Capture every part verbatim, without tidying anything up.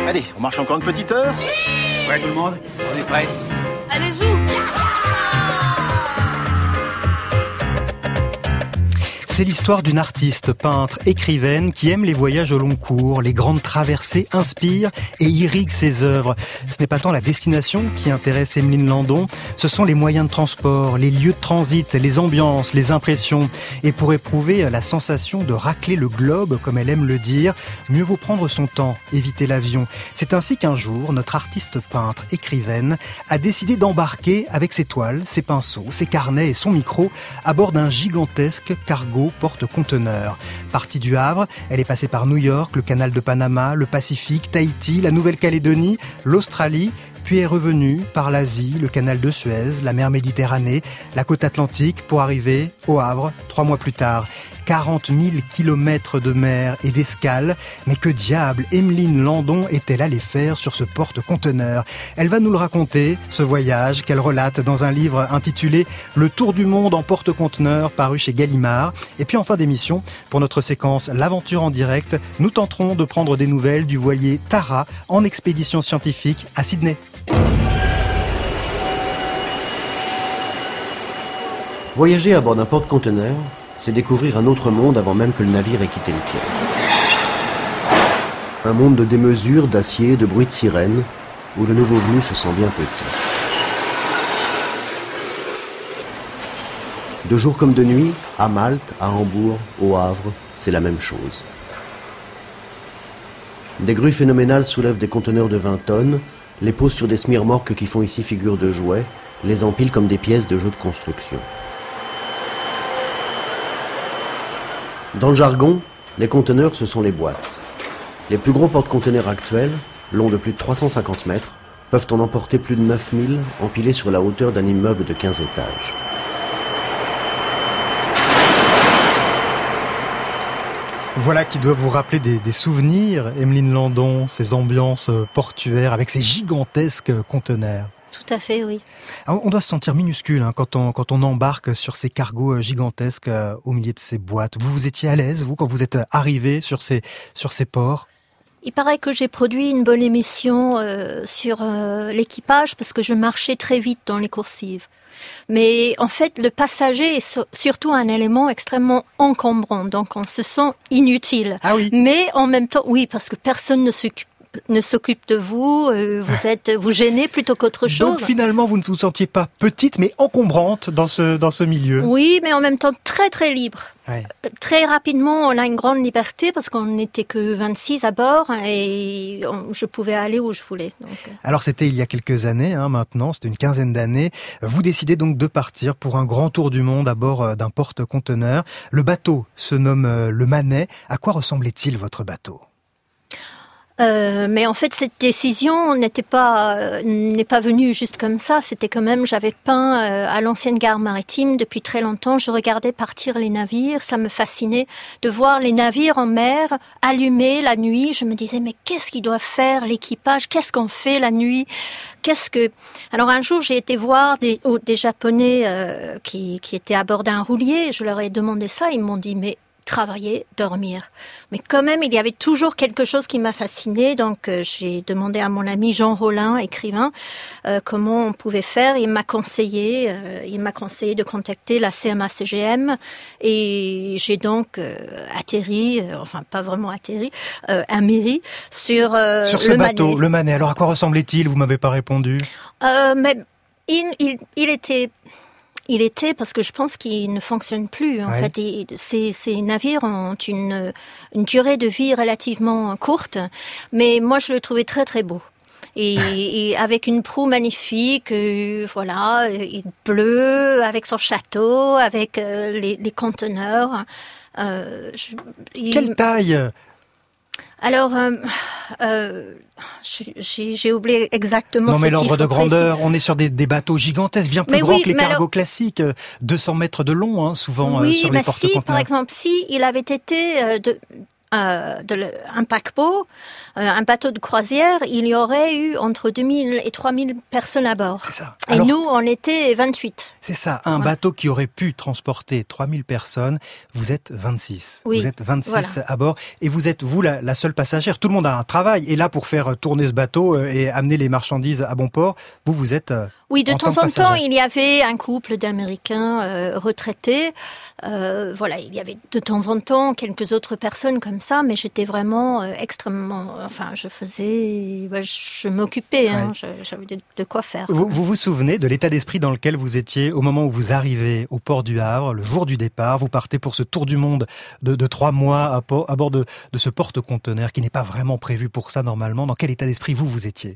Allez, on marche encore une petite heure. Ouais, tout le monde, on est prêts. Allez-y. C'est l'histoire d'une artiste, peintre, écrivaine qui aime les voyages au long cours, les grandes traversées inspirent et irriguent ses œuvres. Ce n'est pas tant la destination qui intéresse Emeline Landon, ce sont les moyens de transport, les lieux de transit, les ambiances, les impressions. Et pour éprouver la sensation de racler le globe, comme elle aime le dire, mieux vaut prendre son temps, éviter l'avion. C'est ainsi qu'un jour, notre artiste peintre, écrivaine, a décidé d'embarquer avec ses toiles, ses pinceaux, ses carnets et son micro à bord d'un gigantesque cargo porte-conteneurs. Partie du Havre, elle est passée par New York, le canal de Panama, le Pacifique, Tahiti, la Nouvelle-Calédonie, l'Australie, puis est revenue par l'Asie, le canal de Suez, la mer Méditerranée, la côte atlantique pour arriver au Havre trois mois plus tard. quarante mille kilomètres de mer et d'escale. Mais que diable Emeline Landon est-elle allée faire sur ce porte-conteneurs ? Elle va nous le raconter, ce voyage qu'elle relate dans un livre intitulé « Le tour du monde en porte-conteneurs » paru chez Gallimard. Et puis en fin d'émission, pour notre séquence « L'aventure en direct », nous tenterons de prendre des nouvelles du voilier Tara en expédition scientifique à Sydney. Voyager à bord d'un porte-conteneurs, c'est découvrir un autre monde avant même que le navire ait quitté le quai. Un monde de démesure, d'acier, de bruit de sirène, où le nouveau venu se sent bien petit. De jour comme de nuit, à Malte, à Hambourg, au Havre, c'est la même chose. Des grues phénoménales soulèvent des conteneurs de vingt tonnes, les posent sur des smirmorques qui font ici figure de jouets, les empilent comme des pièces de jeux de construction. Dans le jargon, les conteneurs, ce sont les boîtes. Les plus gros porte-conteneurs actuels, longs de plus de trois cent cinquante mètres, peuvent en emporter plus de neuf mille, empilés sur la hauteur d'un immeuble de quinze étages. Voilà qui doit vous rappeler des, des souvenirs, Emeline Landon, ces ambiances portuaires avec ces gigantesques conteneurs. Tout à fait, oui. Alors, on doit se sentir minuscule hein, quand, on, quand on embarque sur ces cargos gigantesques euh, au milieu de ces boîtes. Vous vous étiez à l'aise, vous, quand vous êtes arrivé sur ces, sur ces ports ? Il paraît que j'ai produit une bonne émission euh, sur euh, l'équipage parce que je marchais très vite dans les coursives. Mais en fait, le passager est surtout un élément extrêmement encombrant, donc on se sent inutile. Ah oui. Mais en même temps, oui, parce que personne ne s'occupe ne s'occupe de vous, euh, vous êtes vous gênez plutôt qu'autre chose. Donc finalement, vous ne vous sentiez pas petite, mais encombrante dans ce dans ce milieu. Oui, mais en même temps très très libre. Ouais. Très rapidement, on a une grande liberté parce qu'on n'était que vingt-six à bord et on, je pouvais aller où je voulais. Donc. Alors c'était il y a quelques années, hein, maintenant, c'était une quinzaine d'années. Vous décidez donc de partir pour un grand tour du monde à bord d'un porte-conteneurs. Le bateau se nomme le Manet. À quoi ressemblait-il votre bateau ? Euh, mais en fait, cette décision n'était pas euh, n'est pas venue juste comme ça. C'était quand même, j'avais peint euh, à l'ancienne gare maritime depuis très longtemps. Je regardais partir les navires. Ça me fascinait de voir les navires en mer allumés la nuit. Je me disais, mais qu'est-ce qu'ils doivent faire l'équipage ? Qu'est-ce qu'on fait la nuit ? Qu'est-ce que... Alors un jour, j'ai été voir des, oh, des Japonais euh, qui, qui étaient à bord d'un roulier. Je leur ai demandé ça. Ils m'ont dit, mais travailler, dormir. Mais quand même, il y avait toujours quelque chose qui m'a fascinée. Donc, euh, j'ai demandé à mon ami Jean Rollin, écrivain, euh, comment on pouvait faire. Il m'a conseillé, euh, il m'a conseillé de contacter la C M A C G M et j'ai donc euh, atterri, euh, enfin pas vraiment atterri, euh, à Méry sur euh, sur ce le bateau, Manet. le Manet. Alors, à quoi ressemblait-il ? Vous m'avez pas répondu. Euh, mais il, il, il était Il était, parce que je pense qu'il ne fonctionne plus. En ouais. fait, il, ces, ces navires ont une, une durée de vie relativement courte, mais moi je le trouvais très très beau. Et, et avec une proue magnifique, euh, voilà, bleu, avec son château, avec euh, les, les conteneurs. Euh, je, il... Quelle taille ? Alors, euh, euh, j'ai, j'ai oublié exactement. Non, mais ce l'ordre de grandeur, précis. on est sur des, des bateaux gigantesques, bien plus mais grands oui, que les cargos alors... classiques, deux cents mètres de long, hein, souvent oui, euh, sur mais les si, porte-conteneurs. par exemple, si il avait été euh, de euh, de le, un paquebot, euh, un bateau de croisière, il y aurait eu entre deux mille et trois mille personnes à bord. C'est ça. Et Alors, nous, on était vingt-huit. C'est ça. Un voilà. bateau qui aurait pu transporter trois mille personnes, vous êtes vingt-six. Oui, vous êtes vingt-six voilà. à bord et vous êtes, vous, la, la seule passagère. Tout le monde a un travail et là pour faire tourner ce bateau et amener les marchandises à bon port, vous, vous êtes euh, Oui, de en temps tant en que temps, il y avait un couple d'Américains euh, retraités. Euh, voilà, il y avait de temps en temps quelques autres personnes comme ça, mais j'étais vraiment euh, extrêmement... Enfin, je faisais... Bah, je m'occupais, hein, ouais. J'avais de, de quoi faire. Vous, vous vous souvenez de l'état d'esprit dans lequel vous étiez au moment où vous arrivez au port du Havre, le jour du départ, vous partez pour ce tour du monde de, de trois mois à, port, à bord de, de ce porte-conteneur qui n'est pas vraiment prévu pour ça normalement. Dans quel état d'esprit vous, vous étiez ?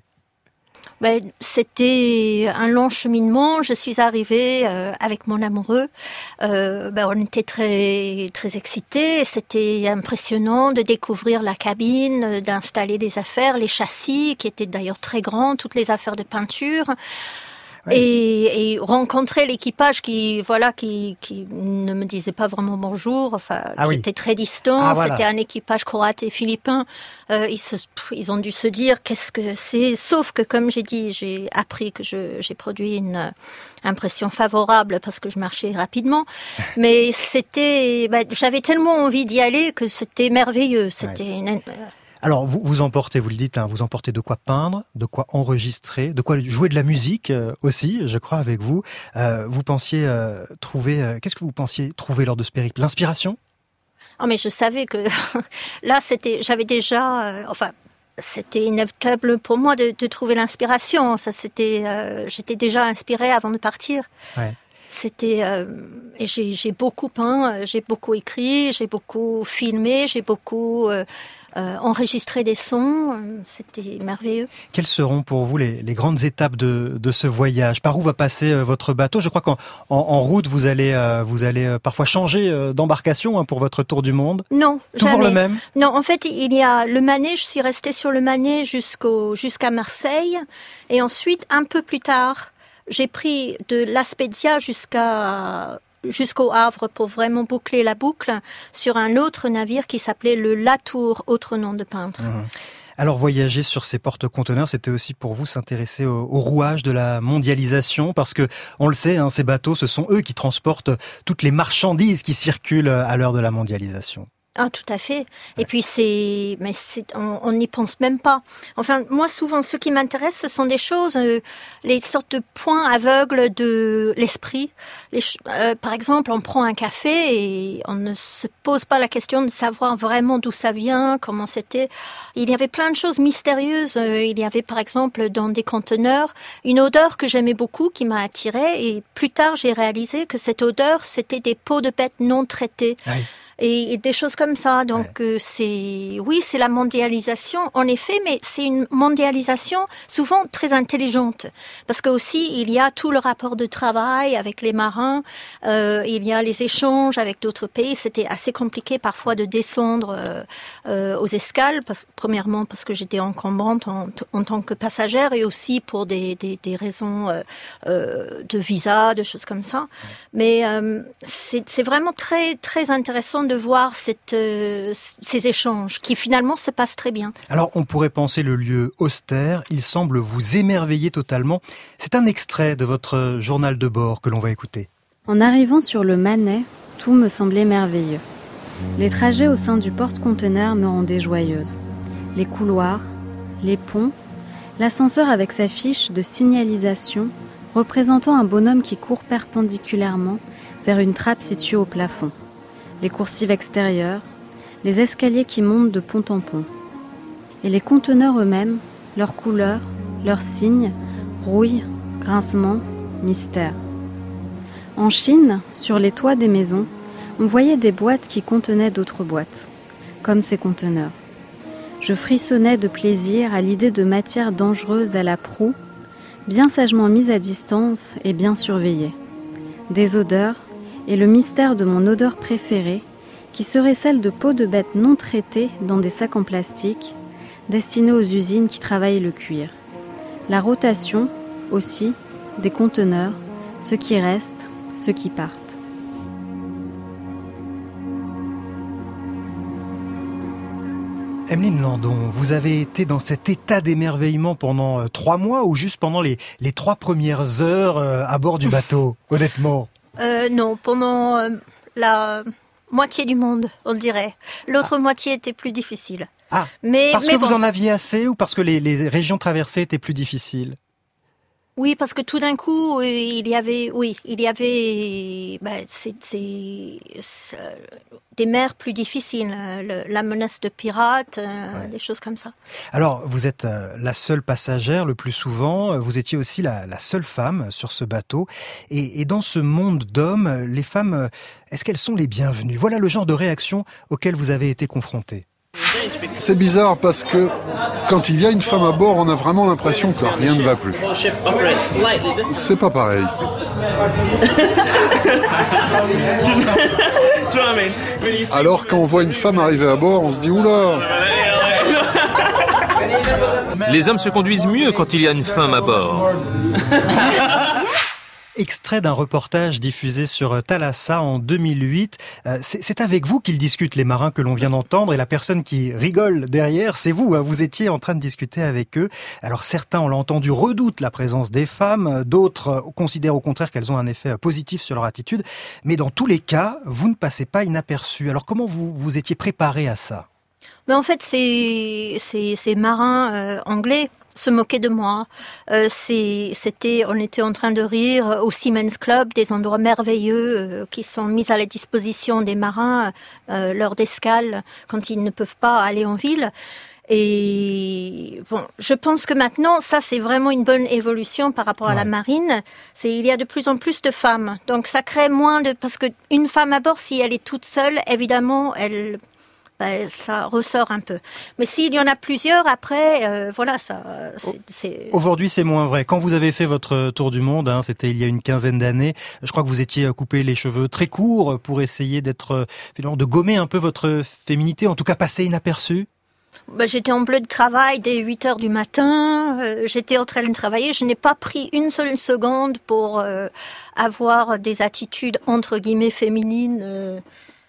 Ben, c'était un long cheminement. Je suis arrivée euh, avec mon amoureux. Euh, ben, on était très très excités. C'était impressionnant de découvrir la cabine, d'installer les affaires, les châssis qui étaient d'ailleurs très grands, toutes les affaires de peinture. Ouais. Et, et rencontrer l'équipage qui, voilà, qui, qui ne me disait pas vraiment bonjour, enfin, ah qui oui. était très distant. Ah, voilà. C'était un équipage croate et philippin. Euh, ils, se, ils ont dû se dire qu'est-ce que c'est. Sauf que, comme j'ai dit, j'ai appris que je, j'ai produit une impression favorable parce que je marchais rapidement. Mais c'était, bah, j'avais tellement envie d'y aller que c'était merveilleux. C'était ouais. une, Alors, vous, vous emportez, vous le dites, hein, vous emportez de quoi peindre, de quoi enregistrer, de quoi jouer de la musique euh, aussi, je crois, avec vous. Euh, vous pensiez euh, trouver... Euh, qu'est-ce que vous pensiez trouver lors de ce périple ? L'inspiration ? Oh, mais je savais que là, c'était, j'avais déjà... Euh, enfin, c'était inévitable pour moi de, de trouver l'inspiration. Ça, c'était, euh, j'étais déjà inspirée avant de partir. Ouais. C'était euh, et j'ai, j'ai beaucoup peint, j'ai beaucoup écrit, j'ai beaucoup filmé, j'ai beaucoup euh, euh, enregistré des sons. C'était merveilleux. Quelles seront pour vous les, les grandes étapes de, de ce voyage ? Par où va passer euh, votre bateau ? Je crois qu'en en, en route vous allez euh, vous allez euh, parfois changer euh, d'embarcation hein, pour votre tour du monde. Non, toujours jamais. le même. Non, en fait il y a le Manet. Je suis restée sur le Manet jusqu'au jusqu'à Marseille et ensuite un peu plus tard. J'ai pris de La Spezia jusqu'à, jusqu'au Havre pour vraiment boucler la boucle sur un autre navire qui s'appelait le Latour, autre nom de peintre. Mmh. Alors voyager sur ces porte-conteneurs, c'était aussi pour vous s'intéresser au, au rouage de la mondialisation parce que, on le sait, hein, ces bateaux, ce sont eux qui transportent toutes les marchandises qui circulent à l'heure de la mondialisation. Ah, tout à fait. Et ouais. puis c'est, mais c'est, on n'y pense même pas. Enfin, moi, souvent, ce qui m'intéresse, ce sont des choses, euh, les sortes de points aveugles de l'esprit. Les, euh, par exemple, on prend un café et on ne se pose pas la question de savoir vraiment d'où ça vient, comment c'était. Il y avait plein de choses mystérieuses. Il y avait, par exemple, dans des conteneurs, une odeur que j'aimais beaucoup, qui m'a attirée. Et plus tard, j'ai réalisé que cette odeur, c'était des peaux de bêtes non traitées. Ouais. Et, et des choses comme ça. Donc, ouais. euh, c'est, oui, c'est la mondialisation, en effet, mais c'est une mondialisation souvent très intelligente. Parce que aussi, il y a tout le rapport de travail avec les marins, euh, il y a les échanges avec d'autres pays. C'était assez compliqué parfois de descendre euh, euh, aux escales, parce, premièrement parce que j'étais encombrante en, en tant que passagère et aussi pour des, des, des raisons euh, euh, de visa, de choses comme ça. Ouais. Mais euh, c'est, c'est vraiment très, très intéressant de voir cette, euh, ces échanges qui finalement se passent très bien. Alors on pourrait penser le lieu austère, il semble vous émerveiller totalement. C'est un extrait de votre journal de bord que l'on va écouter. En arrivant sur le Manet, tout me semblait merveilleux. Les trajets au sein du porte-conteneur me rendaient joyeuse. Les couloirs, les ponts, l'ascenseur avec sa fiche de signalisation représentant un bonhomme qui court perpendiculairement vers une trappe située au plafond. Les coursives extérieures, les escaliers qui montent de pont en pont. Et les conteneurs eux-mêmes, leurs couleurs, leurs signes, rouille, grincement, mystère. En Chine, sur les toits des maisons, on voyait des boîtes qui contenaient d'autres boîtes, comme ces conteneurs. Je frissonnais de plaisir à l'idée de matières dangereuses à la proue, bien sagement mises à distance et bien surveillées. Des odeurs, et le mystère de mon odeur préférée, qui serait celle de peaux de bêtes non traitées dans des sacs en plastique, destinés aux usines qui travaillent le cuir. La rotation, aussi, des conteneurs, ceux qui restent, ceux qui partent. Emeline Landon, vous avez été dans cet état d'émerveillement pendant euh, trois mois ou juste pendant les, les trois premières heures euh, à bord du bateau, honnêtement? euh, Non, pendant euh, la moitié du monde, on dirait. L'autre ah. moitié était plus difficile. Ah, mais, parce mais que bon. vous en aviez assez ou parce que les, les régions traversées étaient plus difficiles? Oui, parce que tout d'un coup, il y avait, oui, il y avait, ben, c'est, c'est, c'est des mers plus difficiles, le, la menace de pirates, euh, ouais. des choses comme ça. Alors, vous êtes euh, la seule passagère le plus souvent. Vous étiez aussi la, la seule femme sur ce bateau. Et, et dans ce monde d'hommes, les femmes, est-ce qu'elles sont les bienvenues? Voilà le genre de réaction auquel vous avez été confrontés. C'est bizarre parce que quand il y a une femme à bord, on a vraiment l'impression que rien ne va plus. C'est pas pareil. Alors quand on voit une femme arriver à bord, on se dit oula. Les hommes se conduisent mieux quand il y a une femme à bord. Extrait d'un reportage diffusé sur Thalassa en deux mille huit. Euh, c'est, c'est avec vous qu'ils discutent, les marins que l'on vient d'entendre, et la personne qui rigole derrière, c'est vous. Hein, vous étiez en train de discuter avec eux. Alors certains, on l'a entendu, redoutent la présence des femmes, d'autres considèrent au contraire qu'elles ont un effet positif sur leur attitude. Mais dans tous les cas, vous ne passez pas inaperçu. Alors comment vous vous étiez préparé à ça? Mais en fait, ces, ces, ces marins euh, anglais se moquaient de moi. Euh, c'est, c'était, on était en train de rire au Seamen's Club, des endroits merveilleux euh, qui sont mis à la disposition des marins euh, lors d'escale quand ils ne peuvent pas aller en ville. Et bon, je pense que maintenant, ça c'est vraiment une bonne évolution par rapport à ouais. la marine. C'est il y a de plus en plus de femmes, donc ça crée moins de parce que une femme à bord, si elle est toute seule, évidemment, elle Ben, ça ressort un peu. Mais s'il y en a plusieurs, après, euh, voilà, ça. C'est, c'est... Aujourd'hui, c'est moins vrai. Quand vous avez fait votre tour du monde, hein, c'était il y a une quinzaine d'années. Je crois que vous étiez coupé les cheveux très courts pour essayer d'être, finalement, de gommer un peu votre féminité, en tout cas passer inaperçu. Ben, j'étais en bleu de travail dès huit heures du matin. Euh, j'étais en train de travailler. Je n'ai pas pris une seule seconde pour euh, avoir des attitudes entre guillemets féminines. Euh,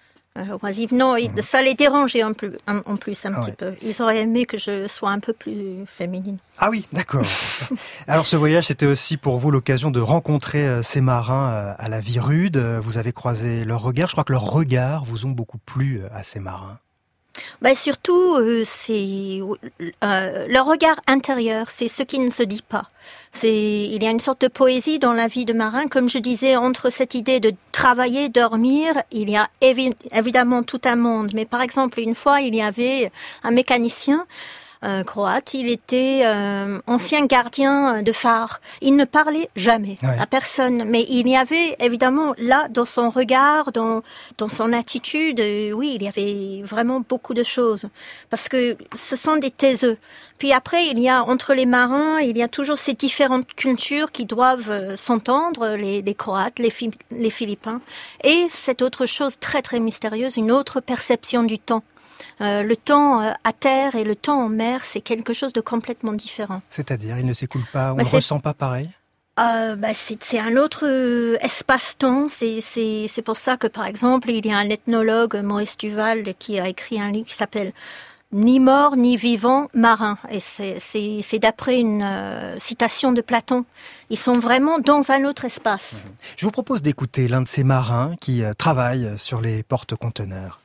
oisive. Non, mmh. ça les dérangeait en plus, en, en plus un ah petit ouais. peu. Ils auraient aimé que je sois un peu plus féminine. Ah oui, d'accord. Alors ce voyage, c'était aussi pour vous l'occasion de rencontrer euh, ces marins euh, à la vie rude. Vous avez croisé leurs regards. Je crois que leurs regards vous ont beaucoup plu euh, à ces marins. Ben surtout, euh, c'est euh, le regard intérieur, c'est ce qui ne se dit pas. C'est, il y a une sorte de poésie dans la vie de marin, comme je disais, entre cette idée de travailler, dormir, il y a évi- évidemment tout un monde. Mais par exemple, une fois, il y avait un mécanicien Euh, croate, il était euh, ancien gardien de phare. Il ne parlait jamais ouais. à personne, mais il y avait évidemment là, dans son regard, dans dans son attitude, euh, oui, il y avait vraiment beaucoup de choses, parce que ce sont des taiseux. Puis après, il y a entre les marins, il y a toujours ces différentes cultures qui doivent euh, s'entendre, les, les Croates, les, Fi- les Philippins, et cette autre chose très très mystérieuse, une autre perception du temps. Euh, le temps euh, à terre et le temps en mer, c'est quelque chose de complètement différent. C'est-à-dire, il ne s'écoule pas, on bah, ne ressent pas pareil? euh, bah, c'est, c'est un autre euh, espace-temps. C'est, c'est, c'est pour ça que, par exemple, il y a un ethnologue, Maurice Duval, qui a écrit un livre qui s'appelle « Ni mort, ni vivant, marin ». Et c'est, c'est, c'est d'après une euh, citation de Platon. Ils sont vraiment dans un autre espace. Mmh. Je vous propose d'écouter l'un de ces marins qui euh, travaille sur les porte-conteneurs.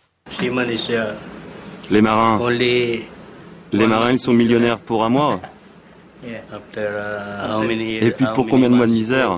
Les marins, les marins, ils sont millionnaires pour un mois. Et puis pour combien de mois de misère?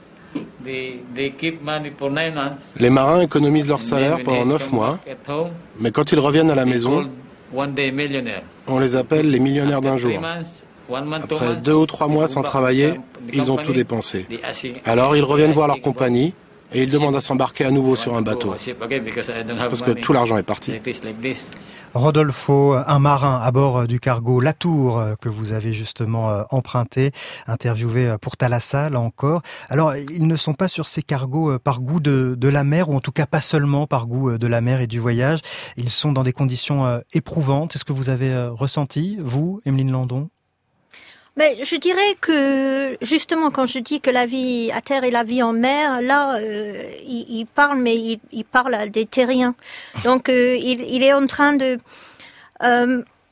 Les marins économisent leur salaire pendant neuf mois, mais quand ils reviennent à la maison, on les appelle les millionnaires d'un jour. Après deux ou trois mois sans travailler, ils ont tout dépensé. Alors ils reviennent voir leur compagnie et ils demandent à s'embarquer à nouveau sur un bateau, parce que tout l'argent est parti. Rodolfo, un marin à bord du cargo La Tour que vous avez justement emprunté, interviewé pour Thalassa, là encore. Alors, ils ne sont pas sur ces cargos par goût de, de la mer, ou en tout cas pas seulement par goût de la mer et du voyage. Ils sont dans des conditions éprouvantes. C'est ce que vous avez ressenti, vous, Emeline Landon? Mais je dirais que, justement, quand je dis que la vie à terre et la vie en mer, là, euh, il, il parle, mais il, il parle à des terriens. Donc, euh, il, il est en train de... Euh,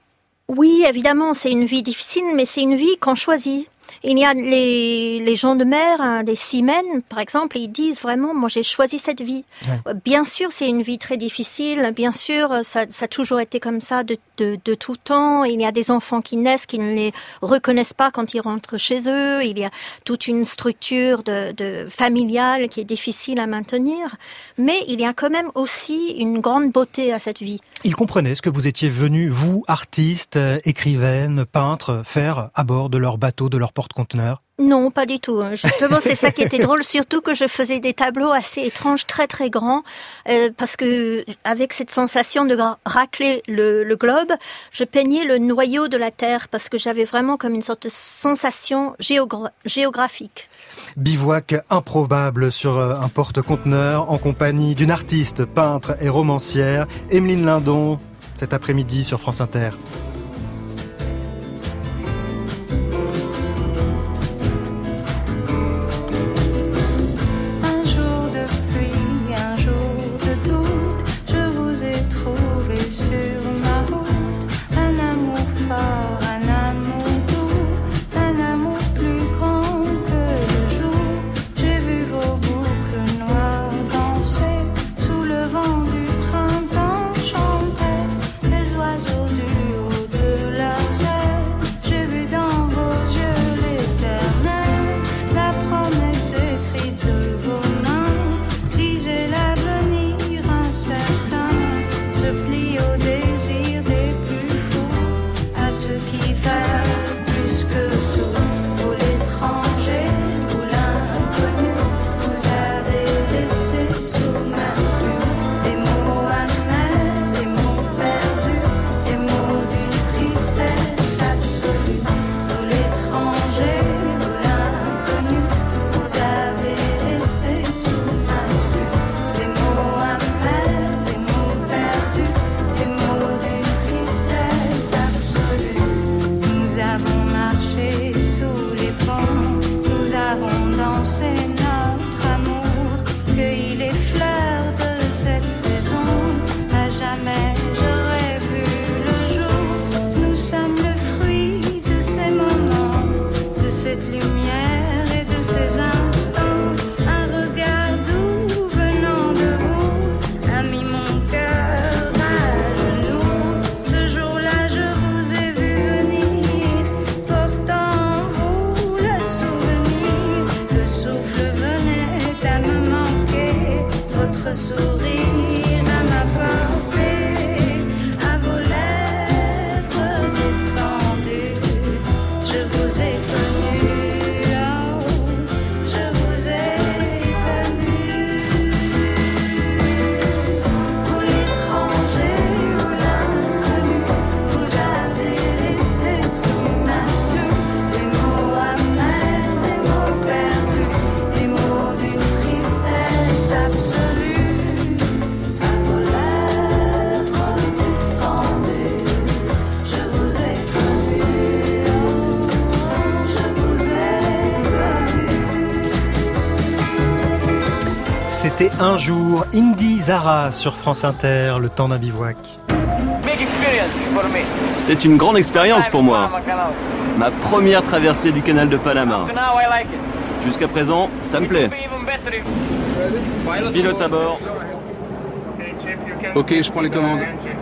Oui, évidemment, c'est une vie difficile, mais c'est une vie qu'on choisit. Il y a les, les gens de mer, hein, des seamen, par exemple, ils disent vraiment, moi j'ai choisi cette vie. Ouais. Bien sûr, c'est une vie très difficile. Bien sûr, ça, ça a toujours été comme ça de, de, de tout temps. Il y a des enfants qui naissent, qui ne les reconnaissent pas quand ils rentrent chez eux. Il y a toute une structure de, de familiale qui est difficile à maintenir. Mais il y a quand même aussi une grande beauté à cette vie. Ils comprenaient ce que vous étiez venu, vous, artiste, écrivaine, peintre, faire à bord de leur bateau, de leur porte-conteneurs? Non, pas du tout. Justement, c'est ça qui était drôle, surtout que je faisais des tableaux assez étranges, très très grands, euh, parce que avec cette sensation de racler le, le globe, je peignais le noyau de la Terre, parce que j'avais vraiment comme une sorte de sensation géogra- géographique. Bivouac improbable sur un porte-conteneur en compagnie d'une artiste, peintre et romancière, Emeline Lindon, cet après-midi sur France Inter. C'était un jour, Indy Zara sur France Inter, le temps d'un bivouac. C'est une grande expérience pour moi. Ma première traversée du canal de Panama. Jusqu'à présent, ça me plaît. Pilote à bord. Ok, je prends les commandes.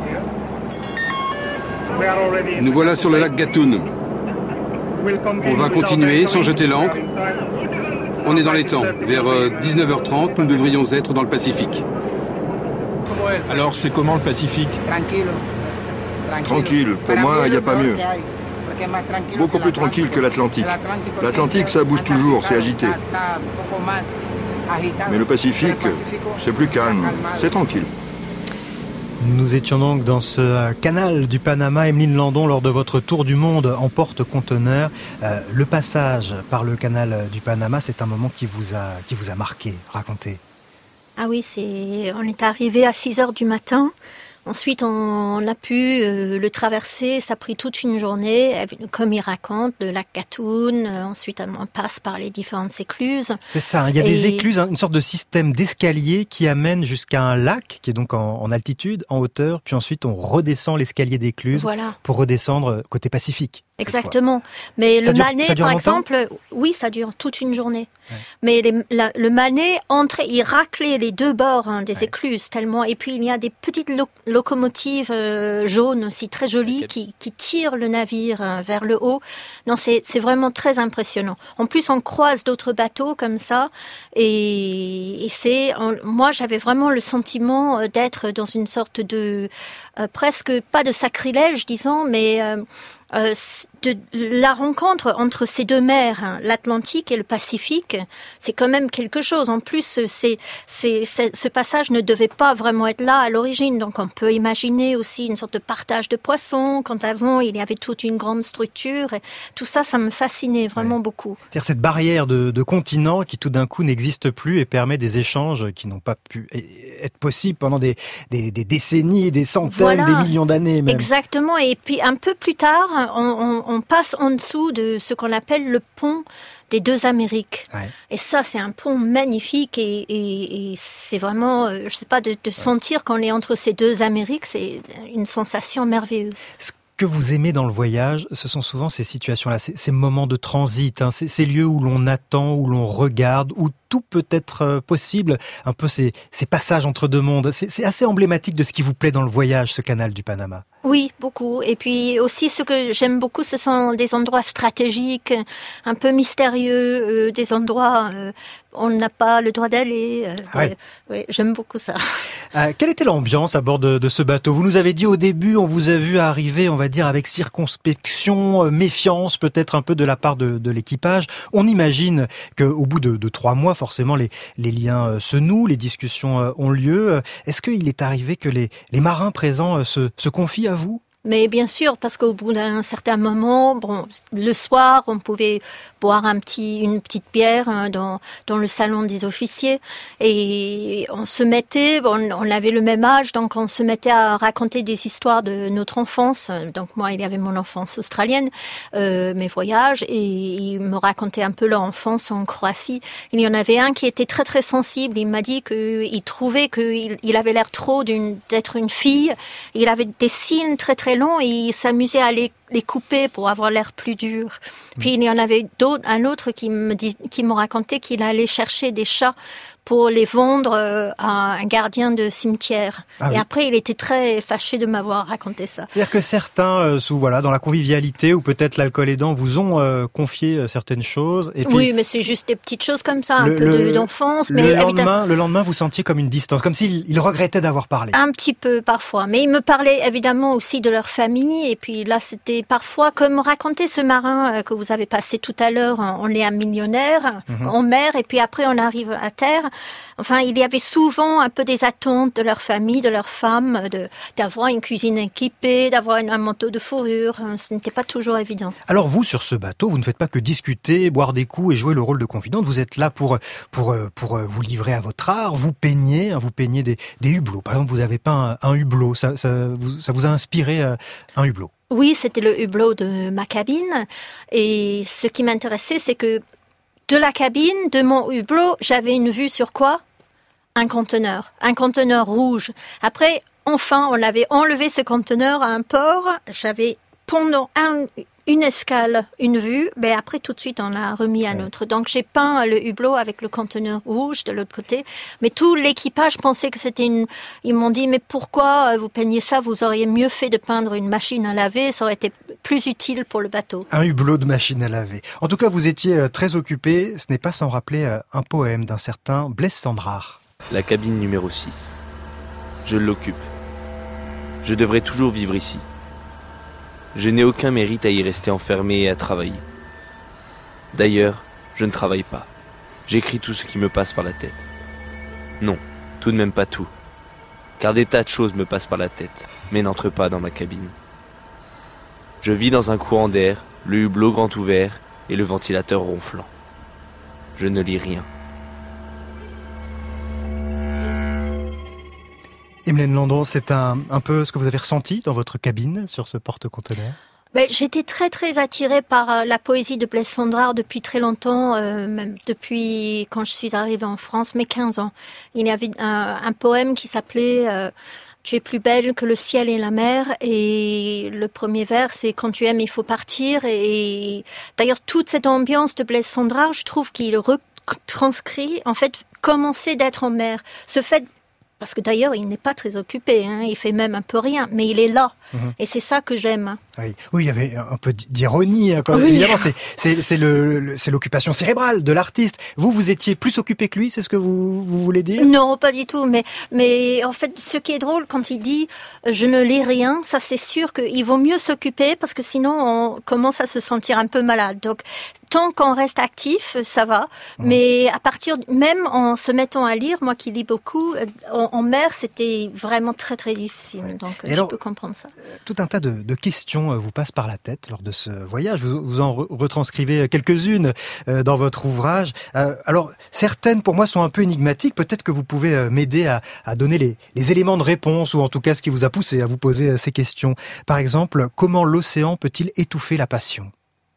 Nous voilà sur le lac Gatun. On va continuer sans jeter l'ancre. On est dans les temps. Vers dix-neuf heures trente, nous devrions être dans le Pacifique. Alors, c'est comment le Pacifique ? Tranquille. Pour moi, il n'y a pas mieux. Beaucoup plus tranquille que l'Atlantique. L'Atlantique, ça bouge toujours, c'est agité. Mais le Pacifique, c'est plus calme, c'est tranquille. Nous étions donc dans ce canal du Panama, Emeline Lindon, lors de votre tour du monde en porte-conteneur. Euh, le passage par le canal du Panama, c'est un moment qui vous a, qui vous a marqué. Racontez. Ah oui, c'est, on est arrivé à six heures du matin. Ensuite, on a pu euh, le traverser, ça a pris toute une journée, comme il raconte, le lac Gatun. Euh, ensuite, on passe par les différentes écluses. C'est ça, hein, il y a Et... des écluses, hein, une sorte de système d'escalier qui amène jusqu'à un lac, qui est donc en, en altitude, en hauteur, puis ensuite on redescend l'escalier d'écluses voilà. pour redescendre côté Pacifique. Exactement. Mais ça le dure, Manet, par longtemps exemple, oui, ça dure toute une journée. Ouais. Mais les, la, le Manet entrait, il raclait les deux bords hein, des ouais. écluses tellement. Et puis il y a des petites lo- locomotives euh, jaunes aussi très jolies qui, qui tirent le navire hein, vers le haut. Non, c'est, c'est vraiment très impressionnant. En plus, on croise d'autres bateaux comme ça, et, et c'est, on, moi, j'avais vraiment le sentiment d'être dans une sorte de euh, presque pas de sacrilège, disons, mais euh, Euh, de la rencontre entre ces deux mers, hein, l'Atlantique et le Pacifique, c'est quand même quelque chose. En plus, c'est, c'est, c'est, ce passage ne devait pas vraiment être là à l'origine. Donc, on peut imaginer aussi une sorte de partage de poissons. Quand avant, il y avait toute une grande structure. Et tout ça, ça me fascinait vraiment ouais. beaucoup. C'est-à-dire cette barrière de, de continent qui tout d'un coup n'existe plus et permet des échanges qui n'ont pas pu être possibles pendant des, des, des décennies, des centaines, voilà. des millions d'années même. Exactement. Et puis, un peu plus tard, On, on, on passe en dessous de ce qu'on appelle le pont des deux Amériques. Ouais. Et ça, c'est un pont magnifique et, et, et c'est vraiment, je sais pas, de, de ouais. sentir qu'on est entre ces deux Amériques, c'est une sensation merveilleuse. Ce que vous aimez dans le voyage, ce sont souvent ces situations-là, ces, ces moments de transit, hein, ces, ces lieux où l'on attend, où l'on regarde, où tout peut être possible, un peu ces, ces passages entre deux mondes. C'est, c'est assez emblématique de ce qui vous plaît dans le voyage, ce canal du Panama. Oui, beaucoup. Et puis aussi, ce que j'aime beaucoup, ce sont des endroits stratégiques, un peu mystérieux, euh, des endroits euh, on n'a pas le droit d'aller. Euh, ouais. euh, oui, j'aime beaucoup ça. Euh, quelle était l'ambiance à bord de, de ce bateau ? Vous nous avez dit au début, on vous a vu arriver, on va dire, avec circonspection, euh, méfiance, peut-être un peu de la part de, de l'équipage. On imagine qu'au bout de, de trois mois, forcément, les, les liens euh, se nouent, les discussions euh, ont lieu. Est-ce qu'il est arrivé que les, les marins présents euh, se, se confient à vous ? Mais bien sûr, parce qu'au bout d'un certain moment, bon, le soir, on pouvait boire un petit, une petite bière hein, dans dans le salon des officiers, et on se mettait, bon, on avait le même âge, donc on se mettait à raconter des histoires de notre enfance. Donc moi, il y avait mon enfance australienne, euh, mes voyages, et ils me racontaient un peu leur enfance en Croatie. Il y en avait un qui était très très sensible. Il m'a dit qu'il trouvait qu'il il avait l'air trop d'une, d'être une fille. Il avait des cils très très long et il s'amusait à les, les couper pour avoir l'air plus dur. Puis il y en avait d'autres, un autre qui me dit, qui me racontait qu'il allait chercher des chats pour les vendre à un gardien de cimetière. Ah, et oui. Après, il était très fâché de m'avoir raconté ça. C'est-à-dire que certains, euh, sous voilà, dans la convivialité ou peut-être l'alcool aidant, vous ont euh, confié euh, certaines choses. Et puis, oui, mais c'est juste des petites choses comme ça, le, un peu le, de, d'enfance. Le, mais lendemain, le lendemain, vous sentiez comme une distance, comme s'ils ils regrettaient d'avoir parlé. Un petit peu parfois, mais ils me parlaient évidemment aussi de leur famille. Et puis là, c'était parfois, comme racontait ce marin que vous avez passé tout à l'heure, on est un millionnaire mm-hmm. en mer, et puis après on arrive à terre. Enfin, il y avait souvent un peu des attentes de leur famille, de leur femme, de, d'avoir une cuisine équipée, d'avoir un manteau de fourrure. Ce n'était pas toujours évident. Alors vous, sur ce bateau, vous ne faites pas que discuter, boire des coups et jouer le rôle de confidente. Vous êtes là pour pour pour vous livrer à votre art. Vous peignez, vous peignez des, des hublots. Par exemple, vous avez peint un, un hublot. Ça, ça, vous, ça vous a inspiré un hublot ? Oui, c'était le hublot de ma cabine. Et ce qui m'intéressait, c'est que de la cabine, de mon hublot, j'avais une vue sur quoi ? Un conteneur, un conteneur rouge. Après, enfin, on avait enlevé ce conteneur à un port. J'avais pendant un, une escale, une vue, mais après tout de suite on l'a remis à l'autre. Donc j'ai peint le hublot avec le conteneur rouge de l'autre côté. Mais tout l'équipage pensait que c'était une. Ils m'ont dit mais pourquoi vous peignez ça ? Vous auriez mieux fait de peindre une machine à laver. Ça aurait été plus utile pour le bateau. Un hublot de machine à laver. En tout cas, vous étiez très occupé. Ce n'est pas sans rappeler un poème d'un certain Blaise Cendrars. La cabine numéro six. Je l'occupe. Je devrais toujours vivre ici. Je n'ai aucun mérite à y rester enfermé et à travailler. D'ailleurs, je ne travaille pas. J'écris tout ce qui me passe par la tête. Non, tout de même pas tout. Car des tas de choses me passent par la tête, mais n'entrent pas dans ma cabine. Je vis dans un courant d'air, le hublot grand ouvert et le ventilateur ronflant. Je ne lis rien. Emmeline Landon, c'est un, un peu ce que vous avez ressenti dans votre cabine sur ce porte-conteneurs? Ben, j'étais très très attirée par la poésie de Blaise Cendrars depuis très longtemps, euh, même depuis quand je suis arrivée en France, mes quinze ans. Il y avait un, un poème qui s'appelait euh, « Tu es plus belle que le ciel et la mer » et le premier vers c'est « Quand tu aimes, il faut partir » et d'ailleurs toute cette ambiance de Blaise Cendrars, je trouve qu'il retranscrit en fait comment c'est d'être en mer. Ce fait Parce que d'ailleurs, il n'est pas très occupé, hein, il fait même un peu rien, mais il est là. Mmh. Et c'est ça que j'aime. Oui, oui, il y avait un peu d'ironie. Hein, quand, oui. Évidemment, c'est, c'est, c'est, le, le, c'est l'occupation cérébrale de l'artiste. Vous, vous étiez plus occupé que lui, c'est ce que vous, vous voulez dire? Non, pas du tout. Mais, mais en fait, ce qui est drôle, quand il dit « je ne lis rien », ça c'est sûr qu'il vaut mieux s'occuper parce que sinon, on commence à se sentir un peu malade. Donc, tant qu'on reste actif, ça va. Mmh. Mais à partir, même en se mettant à lire, moi qui lis beaucoup, en, en mer, c'était vraiment très très difficile. Ouais. Donc, Et je alors, peux comprendre ça. Tout un tas de, de questions vous passent par la tête lors de ce voyage. Vous, vous en re- retranscrivez quelques-unes euh, dans votre ouvrage. Euh, alors, certaines pour moi sont un peu énigmatiques. Peut-être que vous pouvez euh, m'aider à, à donner les, les éléments de réponse ou en tout cas ce qui vous a poussé à vous poser euh, ces questions. Par exemple, comment l'océan peut-il étouffer la passion?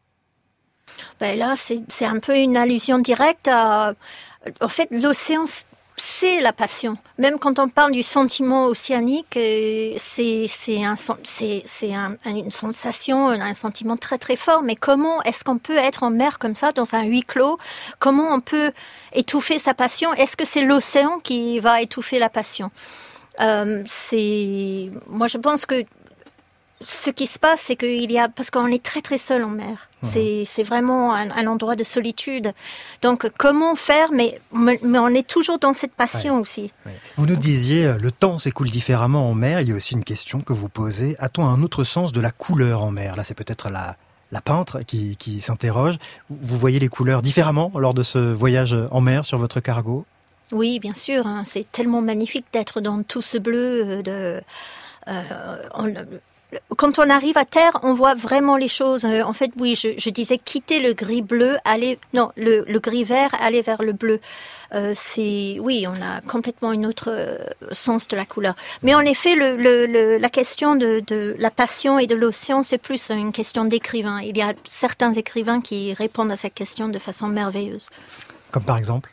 Ben là, c'est, c'est un peu une allusion directe à... En fait, l'océan, c'est la passion. Même quand on parle du sentiment océanique, c'est, c'est, un, c'est, c'est un, une sensation, un sentiment très très fort. Mais comment est-ce qu'on peut être en mer comme ça, dans un huis clos? Comment on peut étouffer sa passion? Est-ce que c'est l'océan qui va étouffer la passion? euh, c'est... Moi, je pense que ce qui se passe, c'est qu'il y a, parce qu'on est très très seul en mer. Mmh. C'est, c'est vraiment un, un endroit de solitude. Donc, comment faire, mais, mais on est toujours dans cette passion ouais. aussi. Ouais. Vous nous disiez, le temps s'écoule différemment en mer. Il y a aussi une question que vous posez. A-t-on un autre sens de la couleur en mer? Là, c'est peut-être la, la peintre qui, qui s'interroge. Vous voyez les couleurs différemment lors de ce voyage en mer sur votre cargo? Oui, bien sûr. Hein. C'est tellement magnifique d'être dans tout ce bleu. De, euh, on, Quand on arrive à terre, on voit vraiment les choses. En fait, oui, je, je disais quitter le gris bleu, aller non, le, le gris vert, aller vers le bleu. Euh, c'est oui, on a complètement une autre euh, sens de la couleur. Mais en effet, le, le, le, la question de, de la passion et de l'océan, c'est plus une question d'écrivain. Il y a certains écrivains qui répondent à cette question de façon merveilleuse. Comme par exemple?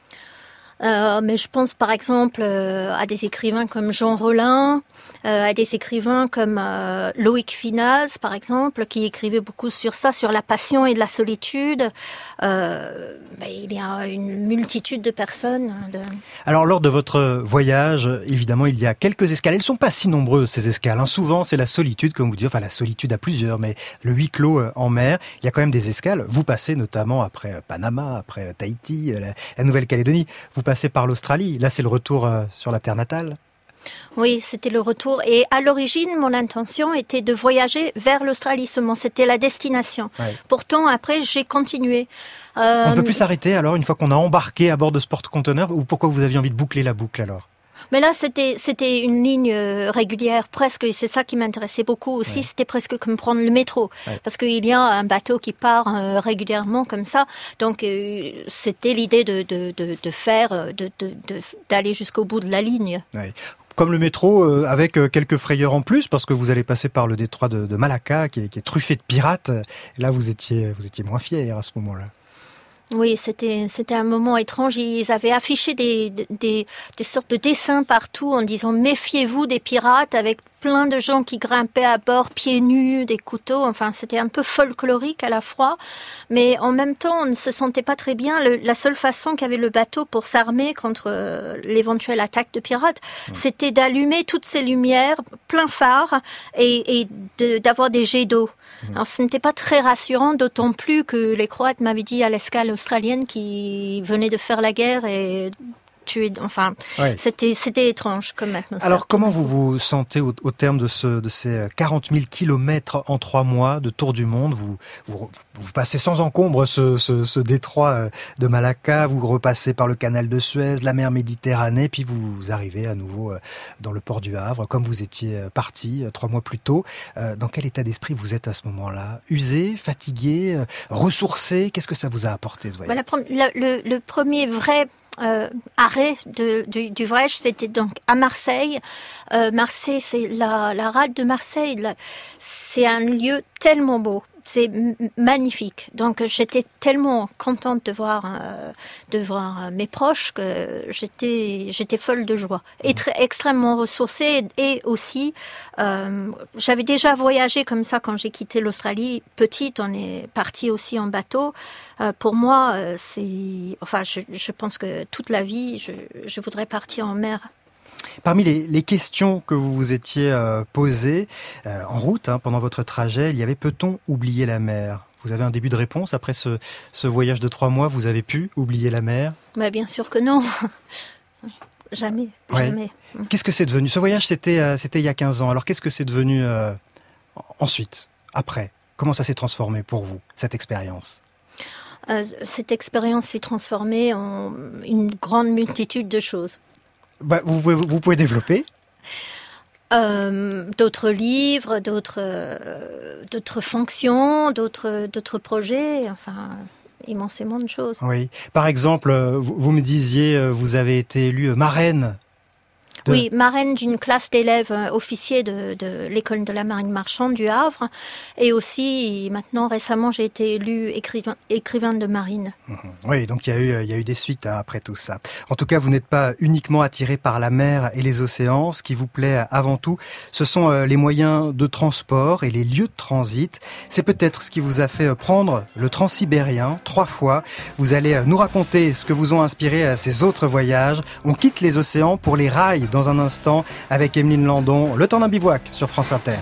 Euh, mais je pense par exemple euh, à des écrivains comme Jean Rollin, euh, à des écrivains comme euh, Loïc Finaz par exemple, qui écrivaient beaucoup sur ça, sur la passion et de la solitude. Euh, ben, il y a une multitude de personnes. De... Alors lors de votre voyage, évidemment, il y a quelques escales. Elles ne sont pas si nombreuses ces escales. Hein. Souvent, c'est la solitude, comme vous dites, enfin la solitude à plusieurs, mais le huis clos en mer. Il y a quand même des escales. Vous passez notamment après Panama, après Tahiti, la, la Nouvelle-Calédonie. Vous passez par l'Australie. Là, c'est le retour euh, sur la terre natale. Oui, c'était le retour. Et à l'origine, mon intention était de voyager vers l'Australie seulement. C'était la destination. Ouais. Pourtant, après, j'ai continué. Euh... On ne peut plus s'arrêter alors, une fois qu'on a embarqué à bord de ce porte-conteneurs, ou pourquoi vous aviez envie de boucler la boucle alors? Mais là, c'était c'était une ligne régulière, presque, et c'est ça qui m'intéressait beaucoup aussi, ouais. C'était presque comme prendre le métro, ouais. Parce qu'il y a un bateau qui part euh, régulièrement comme ça, donc euh, c'était l'idée de, de, de, de faire, de, de, de, d'aller jusqu'au bout de la ligne. Ouais. Comme le métro, euh, avec euh, quelques frayeurs en plus, parce que vous allez passer par le détroit de, de Malacca, qui est, qui est truffé de pirates. Là, vous étiez, vous étiez moins fiers à ce moment-là. Oui, c'était c'était un moment étrange. Ils avaient affiché des des des sortes de dessins partout en disant méfiez-vous des pirates, avec plein de gens qui grimpaient à bord pieds nus, des couteaux. Enfin, c'était un peu folklorique à la fois, mais en même temps, on ne se sentait pas très bien. Le, la seule façon qu'avait le bateau pour s'armer contre euh, l'éventuelle attaque de pirates, mmh. c'était d'allumer toutes ces lumières, plein phare, et, et de, d'avoir des jets d'eau. Mmh. Alors, ce n'était pas très rassurant, d'autant plus que les Croates m'avaient dit à l'escale australienne qui venait de faire la guerre et tuer, enfin, ouais. c'était, c'était étrange comme atmosphère. Alors, comment vous vous sentez au, au terme de, ce, de ces quarante mille kilomètres en trois mois de tour du monde? Vous, vous, vous passez sans encombre ce, ce, ce détroit de Malacca, vous repassez par le canal de Suez, la mer Méditerranée, puis vous arrivez à nouveau dans le port du Havre, comme vous étiez parti trois mois plus tôt. Dans quel état d'esprit vous êtes à ce moment-là? Usé, fatigué, ressourcé? Qu'est-ce que ça vous a apporté, ce voyage? Voilà, le, le, le premier vrai euh, arrêt de, du, du voyage, c'était donc à Marseille. Euh, Marseille, c'est la, la rade de Marseille. La, c'est un lieu tellement beau. C'est m- magnifique. Donc, j'étais tellement contente de voir, euh, de voir mes proches que j'étais, j'étais folle de joie. Et très, extrêmement ressourcée. Et aussi, euh, j'avais déjà voyagé comme ça quand j'ai quitté l'Australie. Petite, on est parti aussi en bateau. Euh, pour moi, euh, c'est, enfin, je, je pense que toute la vie, je, je voudrais partir en mer. Parmi les, les questions que vous vous étiez euh, posées euh, en route, hein, pendant votre trajet, il y avait « Peut-on oublier la mer ?» Vous avez un début de réponse après ce, ce voyage de trois mois, vous avez pu oublier la mer ? Mais bien sûr que non. Jamais, ouais. jamais. Qu'est-ce que c'est devenu ? Ce voyage, c'était, euh, c'était il y a quinze ans. Alors qu'est-ce que c'est devenu euh, ensuite, après ? Comment ça s'est transformé pour vous, cette expérience ? euh, Cette expérience s'est transformée en une grande multitude de choses. Bah, vous, pouvez, vous pouvez développer. Euh, d'autres livres, d'autres, euh, d'autres fonctions, d'autres, d'autres projets, enfin, immensément de choses. Oui. Par exemple, vous, vous me disiez, vous avez été élue marraine. De... Oui, marraine d'une classe d'élèves officiers de, de l'école de la marine marchande du Havre. Et aussi, maintenant, récemment, j'ai été élue écrivain, écrivain de marine. Mmh. Oui, donc il y a eu, il y a eu des suites hein, après tout ça. En tout cas, vous n'êtes pas uniquement attiré par la mer et les océans. Ce qui vous plaît avant tout, ce sont les moyens de transport et les lieux de transit. C'est peut-être ce qui vous a fait prendre le transsibérien trois fois. Vous allez nous raconter ce que vous ont inspiré ces autres voyages. On quitte les océans pour les rails dans un instant avec Emeline Landon, le temps d'un bivouac sur France Inter.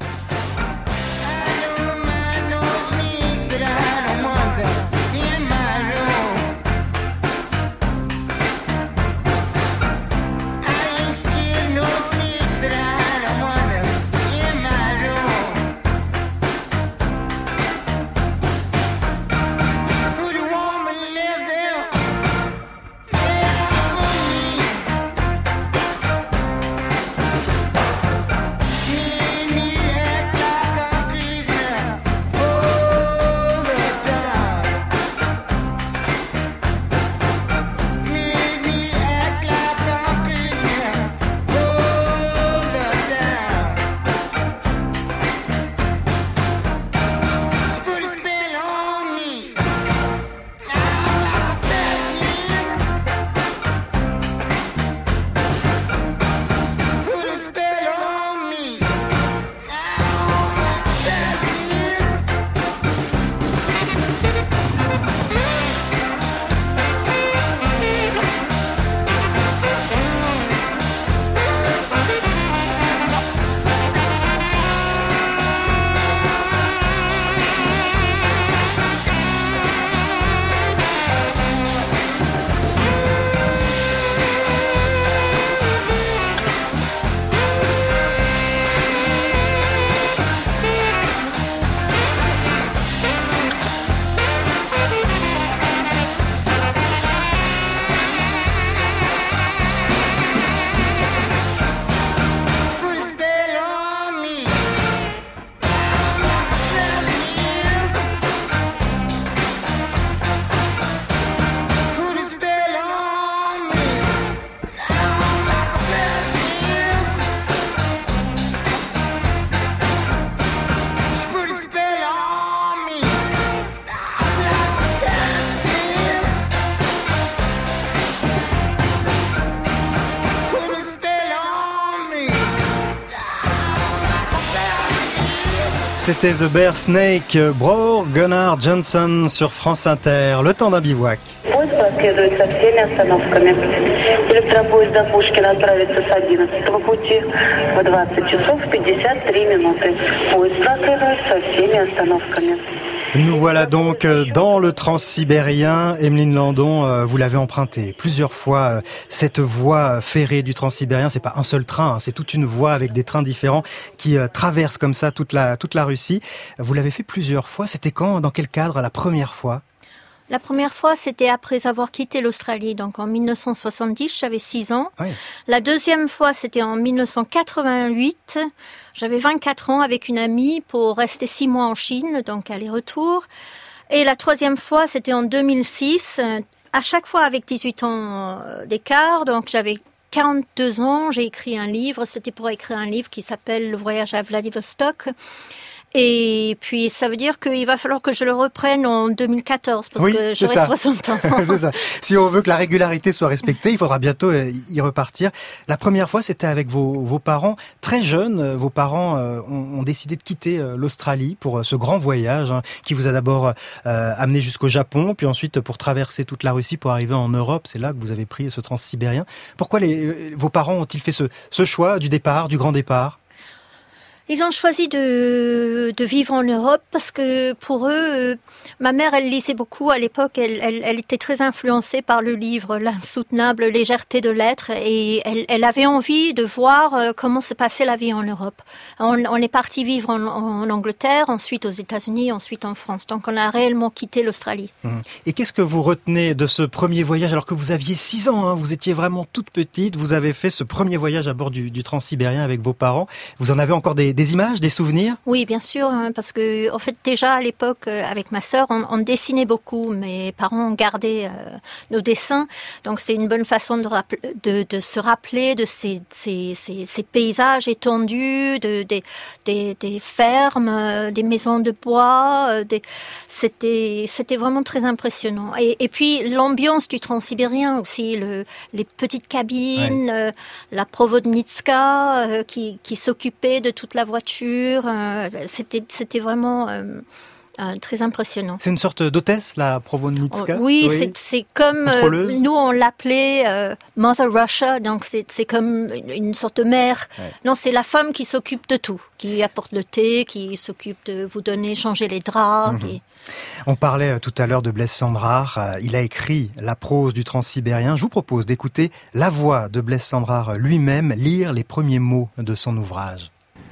C'était The Bear Snake, Bror Gunnar Johnson sur France Inter, le temps d'un bivouac. Электропоезда Пушкина отправится с одиннадцатого пути в двадцать часов пятьдесят три минуты. Поезд проследует со всеми остановками. Nous voilà donc dans le transsibérien. Emeline Landon, vous l'avez emprunté plusieurs fois, cette voie ferrée du transsibérien. C'est pas un seul train, c'est toute une voie avec des trains différents qui traversent comme ça toute la, toute la Russie. Vous l'avez fait plusieurs fois. C'était quand, dans quel cadre, la première fois ? La première fois, c'était après avoir quitté l'Australie. Donc en mille neuf cent soixante-dix, j'avais six ans. Oui. La deuxième fois, c'était en mille neuf cent quatre-vingt-huit. J'avais vingt-quatre ans avec une amie pour rester six mois en Chine, donc aller-retour. Et la troisième fois, c'était en deux mille six, à chaque fois avec dix-huit ans d'écart, donc j'avais quarante-deux ans, j'ai écrit un livre, c'était pour écrire un livre qui s'appelle Le voyage à Vladivostok. Et puis, ça veut dire qu'il va falloir que je le reprenne en deux mille quatorze, parce oui, que j'aurai soixante ans. C'est ça. Si on veut que la régularité soit respectée, il faudra bientôt y repartir. La première fois, c'était avec vos, vos parents. Très jeunes, vos parents euh, ont, ont décidé de quitter euh, l'Australie pour euh, ce grand voyage hein, qui vous a d'abord euh, amené jusqu'au Japon, puis ensuite pour traverser toute la Russie pour arriver en Europe. C'est là que vous avez pris ce transsibérien. Pourquoi les, euh, vos parents ont-ils fait ce, ce choix du départ, du grand départ ? Ils ont choisi de, de vivre en Europe parce que pour eux, euh, ma mère, elle lisait beaucoup à l'époque, elle, elle, elle était très influencée par le livre L'insoutenable légèreté de l'être et elle, elle avait envie de voir euh, comment se passait la vie en Europe. On, on est parti vivre en, en Angleterre, ensuite aux États-Unis, ensuite en France. Donc on a réellement quitté l'Australie. Et qu'est-ce que vous retenez de ce premier voyage alors que vous aviez six ans, hein, vous étiez vraiment toute petite, vous avez fait ce premier voyage à bord du, du transsibérien avec vos parents. Vous en avez encore des Des images, des souvenirs ? Oui, bien sûr, hein, parce que en fait déjà à l'époque avec ma sœur, on, on dessinait beaucoup. Mes parents ont gardé euh, nos dessins, donc c'est une bonne façon de, de, de se rappeler de ces, ces, ces, ces paysages étendus, de, des, des, des fermes, des maisons de bois. Des... C'était, c'était vraiment très impressionnant. Et, et puis l'ambiance du transsibérien aussi, le, les petites cabines, ouais. euh, la Provodnitska euh, qui, qui s'occupait de toute la voiture, euh, c'était, c'était vraiment euh, euh, très impressionnant. C'est une sorte d'hôtesse, la Provodnitska ? Oh, oui, oui. C'est, c'est comme, euh, nous on l'appelait euh, Mother Russia, donc c'est, c'est comme une sorte de mère. Ouais. Non, c'est la femme qui s'occupe de tout, qui apporte le thé, qui s'occupe de vous donner, changer les draps. Mmh. Et... On parlait tout à l'heure de Blaise Cendrars, il a écrit la prose du transsibérien. Je vous propose d'écouter la voix de Blaise Cendrars lui-même lire les premiers mots de son ouvrage.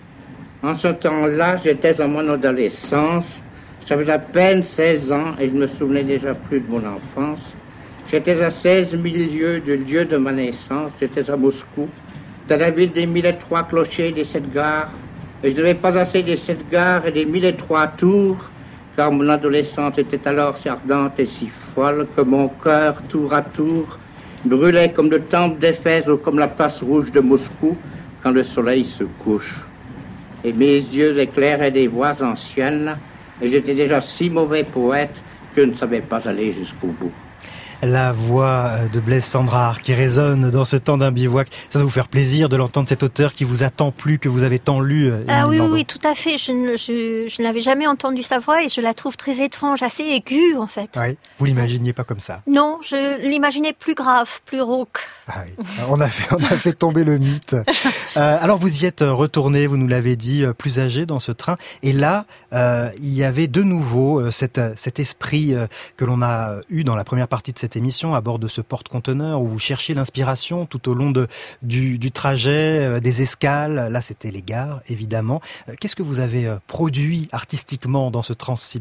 En ce temps-là, j'étais en mon adolescence, j'avais à peine seize ans et je me souvenais déjà plus de mon enfance. J'étais à seize mille lieues du lieu de ma naissance, j'étais à Moscou, dans la ville des mille et trois clochers et des sept gares. Et je n'avais pas assez des sept gares et des mille et trois tours, car mon adolescence était alors si ardente et si folle que mon cœur, tour à tour, brûlait comme le temple d'Éphèse ou comme la place rouge de Moscou quand le soleil se couche. Et mes yeux éclairaient des voix anciennes, et j'étais déjà si mauvais poète que je ne savais pas aller jusqu'au bout. La voix de Blaise Cendrars qui résonne dans ce temps d'un bivouac. Ça doit vous faire plaisir de l'entendre, cet auteur qui vous a tant plu, que vous avez tant lu. Ah oui, oui, tout à fait. Je ne, je, je n'avais jamais entendu sa voix et je la trouve très étrange, assez aiguë en fait. Oui, vous l'imaginiez pas comme ça? Non, je l'imaginais plus grave, plus rauque. Ah oui, on a fait, on a fait tomber le mythe. Euh, alors vous y êtes retourné, vous nous l'avez dit, plus âgé dans ce train. Et là, euh, il y avait de nouveau euh, cet, cet esprit euh, que l'on a eu dans la première partie de cette émission à bord de ce porte-conteneur où vous cherchiez l'inspiration tout au long de, du, du trajet, euh, des escales. Là, c'était les gares, évidemment. Euh, qu'est-ce que vous avez euh, produit artistiquement dans ce transsibérien ?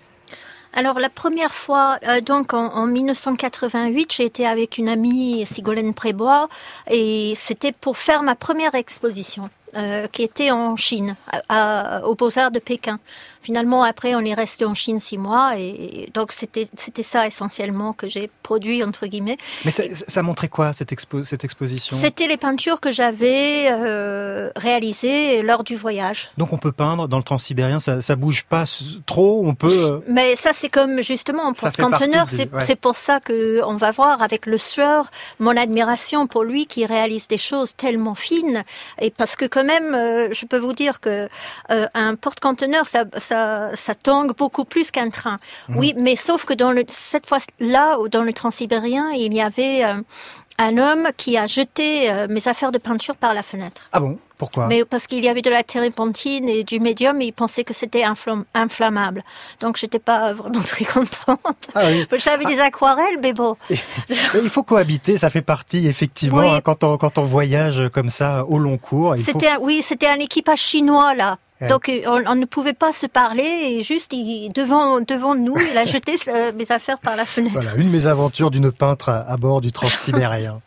Alors la première fois, euh, donc en, en dix-neuf cent quatre-vingt-huit, j'ai été avec une amie, Sigolène Prébois, et c'était pour faire ma première exposition, euh, qui était en Chine, à, à, aux Beaux-Arts de Pékin. Finalement, après, on est resté en Chine six mois, et, et donc c'était c'était ça essentiellement que j'ai produit entre guillemets. Mais ça, ça montrait quoi cette expo cette exposition ? C'était les peintures que j'avais euh, réalisées lors du voyage. Donc on peut peindre dans le transsibérien, ça ça bouge pas trop, on peut. Euh... Mais ça c'est comme justement en porte-conteneur, c'est ouais. c'est pour ça que on va voir avec le Sueur mon admiration pour lui qui réalise des choses tellement fines, et parce que quand même, euh, je peux vous dire que euh, un porte-conteneur ça, ça Ça, ça tangue beaucoup plus qu'un train. Mmh. Oui, mais sauf que dans le, cette fois-là, dans le transsibérien, il y avait euh, un homme qui a jeté euh, mes affaires de peinture par la fenêtre. Ah bon ? Pourquoi ? Mais parce qu'il y avait de la térébenthine et du médium, et il pensait que c'était inflamm- inflammable. Donc j'étais pas vraiment très contente. Ah oui. J'avais ah. des aquarelles, mais bon. Et, il faut cohabiter, ça fait partie effectivement oui. hein, quand on quand on voyage comme ça au long cours. Il c'était faut... un, oui, c'était un équipage chinois là. Ouais. Donc on, on ne pouvait pas se parler et juste il, devant devant nous, il a jeté euh, mes affaires par la fenêtre. Voilà, une mésaventure d'une peintre à, à bord du transsibérien.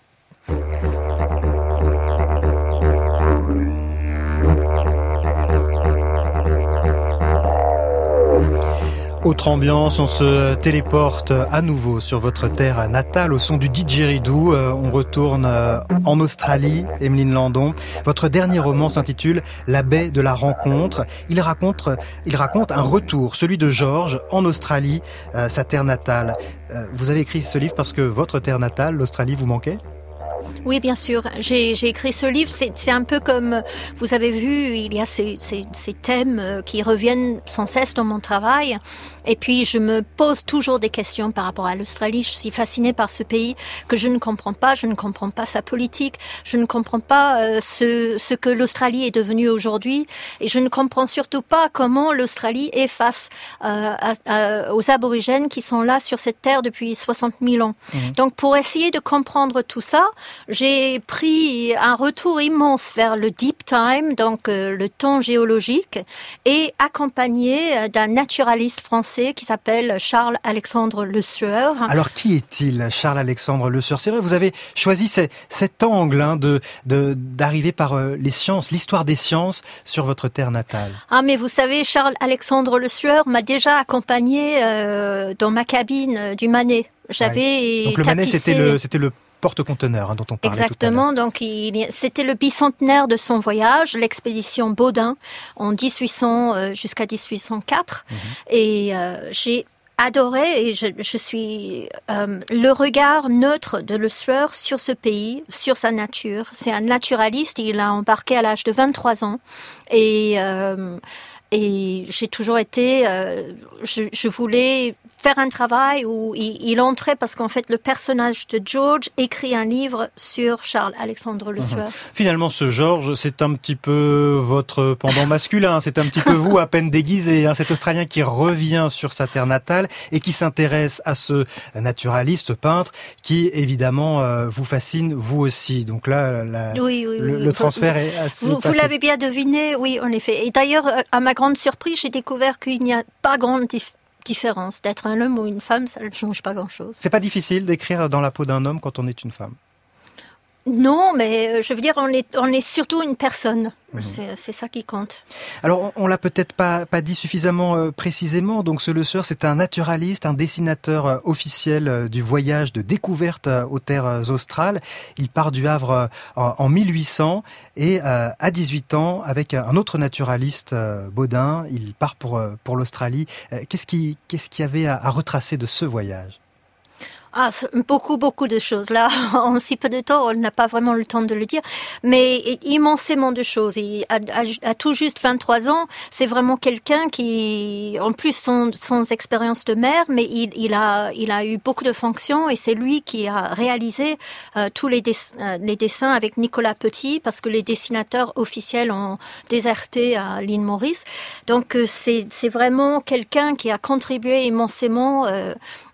Autre ambiance, on se téléporte à nouveau sur votre terre natale au son du didgeridoo. On retourne en Australie, Emeline Landon. Votre dernier roman s'intitule La baie de la rencontre. Il raconte, il raconte un retour, celui de George en Australie, sa terre natale. Vous avez écrit ce livre parce que votre terre natale, l'Australie, vous manquait ? Oui, bien sûr. J'ai, j'ai écrit ce livre. C'est, c'est un peu comme, vous avez vu, il y a ces, ces, ces thèmes qui reviennent sans cesse dans mon travail. Et puis, je me pose toujours des questions par rapport à l'Australie. Je suis fascinée par ce pays que je ne comprends pas. Je ne comprends pas sa politique. Je ne comprends pas euh, ce, ce que l'Australie est devenue aujourd'hui. Et je ne comprends surtout pas comment l'Australie est face euh, à, à, aux aborigènes qui sont là sur cette terre depuis soixante mille ans. Mmh. Donc, pour essayer de comprendre tout ça, j'ai pris un retour immense vers le deep time, donc euh, le temps géologique, et accompagné d'un naturaliste français qui s'appelle Charles-Alexandre Le Sueur. Alors, qui est-il, Charles-Alexandre Le Sueur ? C'est vrai, vous avez choisi ces, cet angle hein, de, de, d'arriver par euh, les sciences, l'histoire des sciences sur votre terre natale. Ah, mais vous savez, Charles-Alexandre Le Sueur m'a déjà accompagné euh, dans ma cabine euh, du Manet. J'avais ouais. Donc le tapissé... Manet, c'était le, c'était le porte-conteneurs hein, dont on parlait Exactement, tout à l'heure. donc il, c'était le bicentenaire de son voyage, l'expédition Baudin, en dix-huit cents euh, jusqu'à dix-huit cent quatre. Mmh. Et euh, j'ai adoré, et je, je suis euh, le regard neutre de Le Sueur sur ce pays, sur sa nature. C'est un naturaliste, il a embarqué à l'âge de vingt-trois ans. Et... Euh, Et j'ai toujours été, euh, je, je voulais faire un travail où il, il entrait parce qu'en fait le personnage de George écrit un livre sur Charles-Alexandre Le Sueur. Mmh. Finalement, ce George, c'est un petit peu votre pendant masculin, c'est un petit peu vous à peine déguisé, hein, cet Australien qui revient sur sa terre natale et qui s'intéresse à ce naturaliste, peintre, qui évidemment euh, vous fascine vous aussi. Donc là, la, oui, oui, le, oui. le transfert est assez... Vous, vous l'avez bien deviné, oui, en effet. Et d'ailleurs, à ma grande surprise, j'ai découvert qu'il n'y a pas grande dif- différence. D'être un homme ou une femme, ça ne change pas grand-chose. C'est pas difficile d'écrire dans la peau d'un homme quand on est une femme? Non, mais je veux dire, on est, on est surtout une personne. Mmh. C'est, c'est ça qui compte. Alors, on, on l'a peut-être pas, pas dit suffisamment euh, précisément. Donc, ce Le Sueur, c'est un naturaliste, un dessinateur euh, officiel euh, du voyage de découverte euh, aux terres euh, australes. Il part du Havre euh, en, en mille huit cents et euh, à dix-huit ans, avec un autre naturaliste, euh, Baudin, il part pour, euh, pour l'Australie. Euh, qu'est-ce qui, qu'est-ce qu'il y avait à, à retracer de ce voyage ? Ah, beaucoup, beaucoup de choses. Là, en si peu de temps, on n'a pas vraiment le temps de le dire, mais immensément de choses. Il a, a, a tout juste vingt-trois ans, c'est vraiment quelqu'un qui, en plus, sans, sans expérience de mère, mais il, il a, il a eu beaucoup de fonctions et c'est lui qui a réalisé euh, tous les, dess- euh, les dessins avec Nicolas Petit, parce que les dessinateurs officiels ont déserté à l'île Maurice. Donc, euh, c'est, c'est vraiment quelqu'un qui a contribué immensément euh,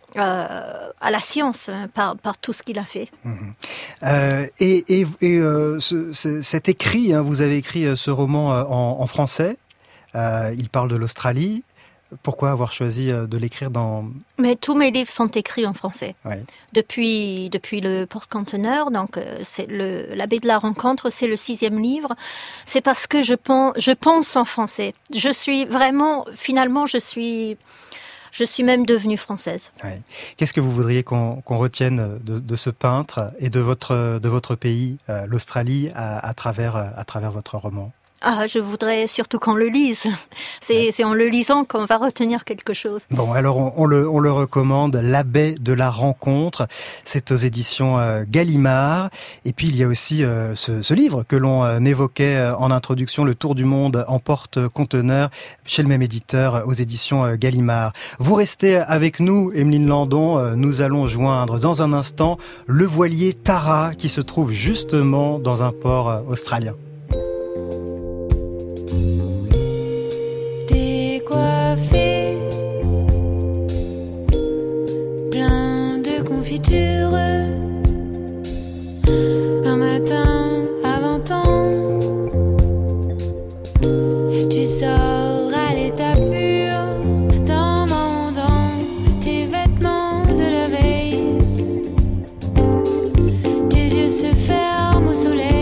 Euh, à la science par, par tout ce qu'il a fait. Mmh. Euh, et et, et euh, ce, ce, cet écrit, hein, vous avez écrit ce roman en, en français. Euh, il parle de l'Australie. Pourquoi avoir choisi de l'écrire dans... Mais tous mes livres sont écrits en français. Ouais. Depuis, depuis le porte-conteneur, donc c'est le, La baie de la rencontre, c'est le sixième livre. C'est parce que je pense, je pense en français. Je suis vraiment, finalement, je suis... Je suis même devenue française. Ouais. Qu'est-ce que vous voudriez qu'on, qu'on retienne de, de ce peintre et de votre, de votre pays, euh, l'Australie, à, à, travers, à travers votre roman ? Ah, je voudrais surtout qu'on le lise. C'est, ouais. c'est en le lisant qu'on va retenir quelque chose. Bon, alors on, on, le, on le recommande, La baie de la rencontre. C'est aux éditions euh, Gallimard. Et puis il y a aussi euh, ce, ce livre que l'on euh, évoquait euh, en introduction, Le Tour du monde en porte-conteneur, chez le même éditeur, euh, aux éditions euh, Gallimard. Vous restez avec nous, Emeline Landon. Euh, nous allons joindre dans un instant le voilier Tara qui se trouve justement dans un port euh, australien. Décoiffé, plein de confitures, un matin à vingt ans, tu sors à l'état pur, demandant tes vêtements de la veille, tes yeux se ferment au soleil.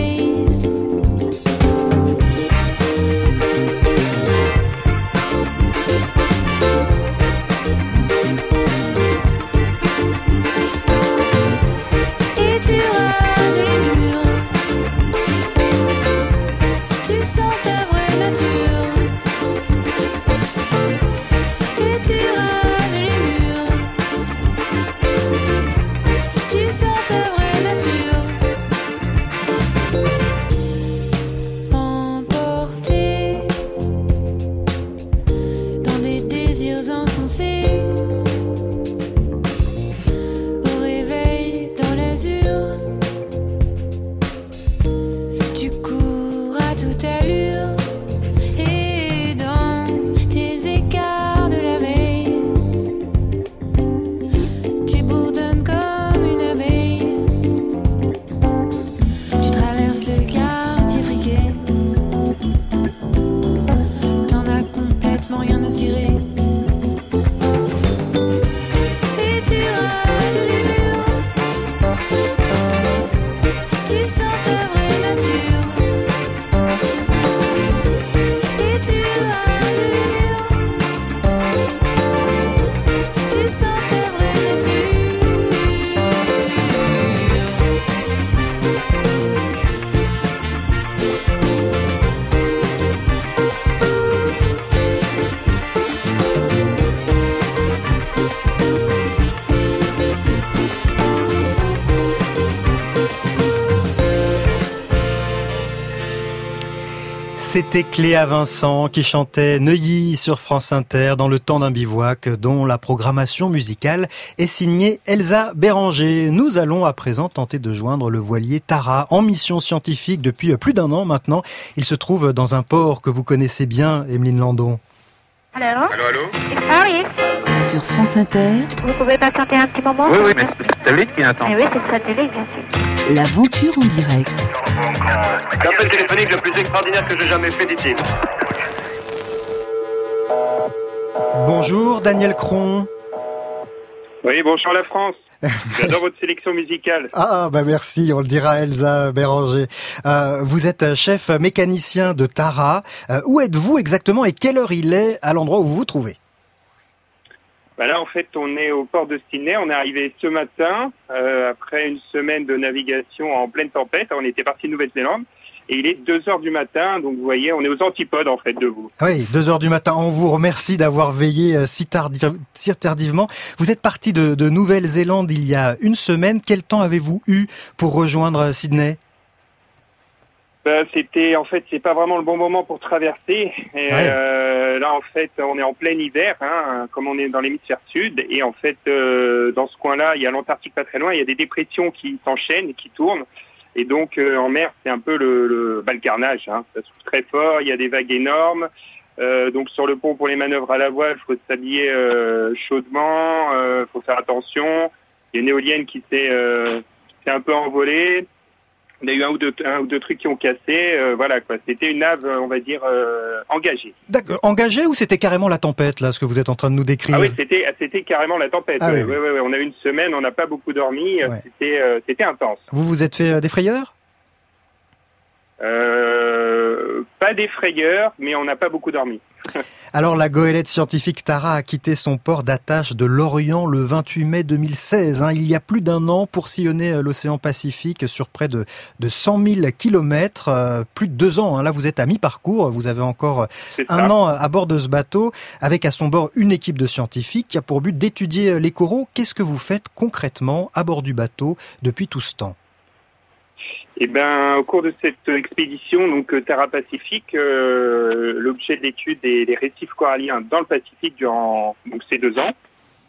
C'était Cléa Vincent qui chantait Neuilly sur France Inter dans le temps d'un bivouac, dont la programmation musicale est signée Elsa Béranger. Nous allons à présent tenter de joindre le voilier Tara en mission scientifique depuis plus d'un an maintenant. Il se trouve dans un port que vous connaissez bien, Emeline Landon. Allô. Allô, allô. Ah oui. Sur France Inter. Vous pouvez patienter un petit moment? Oui, oui, mais c'est le satellite qui attend. Eh oui, c'est le satellite, bien sûr. L'aventure en direct. L'appel téléphonique le plus extraordinaire que j'ai jamais fait, dit-il. Bonjour Daniel Cron. Oui, bonjour la France. J'adore votre sélection musicale. Ah, bah merci, on le dira à Elsa Béranger. Euh, vous êtes chef mécanicien de Tara. Euh, où êtes-vous exactement et quelle heure il est à l'endroit où vous vous trouvez? Bah là, en fait, on est au port de Sydney. On est arrivé ce matin, euh, après une semaine de navigation en pleine tempête. On était parti de Nouvelle-Zélande. Et il est deux heures du matin, donc vous voyez, on est aux antipodes en fait de vous. Oui, deux heures du matin. On vous remercie d'avoir veillé si, tardi- si tardivement. Vous êtes parti de, de Nouvelle-Zélande il y a une semaine. Quel temps avez-vous eu pour rejoindre Sydney? Ben, c'était, en fait, c'est pas vraiment le bon moment pour traverser. Et, ouais. euh, là, en fait, on est en plein hiver, hein, comme on est dans l'hémisphère sud. Et en fait, euh, dans ce coin-là, il y a l'Antarctique pas très loin. Il y a des dépressions qui s'enchaînent et qui tournent. Et donc, euh, en mer, c'est un peu le, le, bah, le carnage. Hein. Ça souffle très fort, il y a des vagues énormes. Euh, donc, sur le pont, pour les manœuvres à la voile, il faut s'habiller euh, chaudement, il euh, faut faire attention. Il y a une éolienne qui s'est, euh, s'est un peu envolée. Il y a eu un ou deux, un ou deux trucs qui ont cassé. Euh, voilà, quoi. C'était une nave, on va dire, euh, engagée. D'accord. Engagée ou c'était carrément la tempête, là, ce que vous êtes en train de nous décrire? Ah oui, c'était, c'était carrément la tempête. Ah, ouais, oui, ouais, oui. Ouais, ouais. On a eu une semaine, on n'a pas beaucoup dormi. Ouais. C'était, euh, c'était intense. Vous vous êtes fait euh, des frayeurs? Euh, pas des frayeurs, mais on n'a pas beaucoup dormi. Alors la goélette scientifique Tara a quitté son port d'attache de Lorient le vingt-huit mai deux mille seize, hein, il y a plus d'un an, pour sillonner l'océan Pacifique sur près de, de cent mille kilomètres, euh, plus de deux ans. Hein, là, vous êtes à mi-parcours, vous avez encore un an à bord de ce bateau, avec à son bord une équipe de scientifiques qui a pour but d'étudier les coraux. Qu'est-ce que vous faites concrètement à bord du bateau depuis tout ce temps? Eh ben, au cours de cette expédition, donc Tara Pacifique, euh, l'objet de l'étude est les récifs coralliens dans le Pacifique durant donc ces deux ans.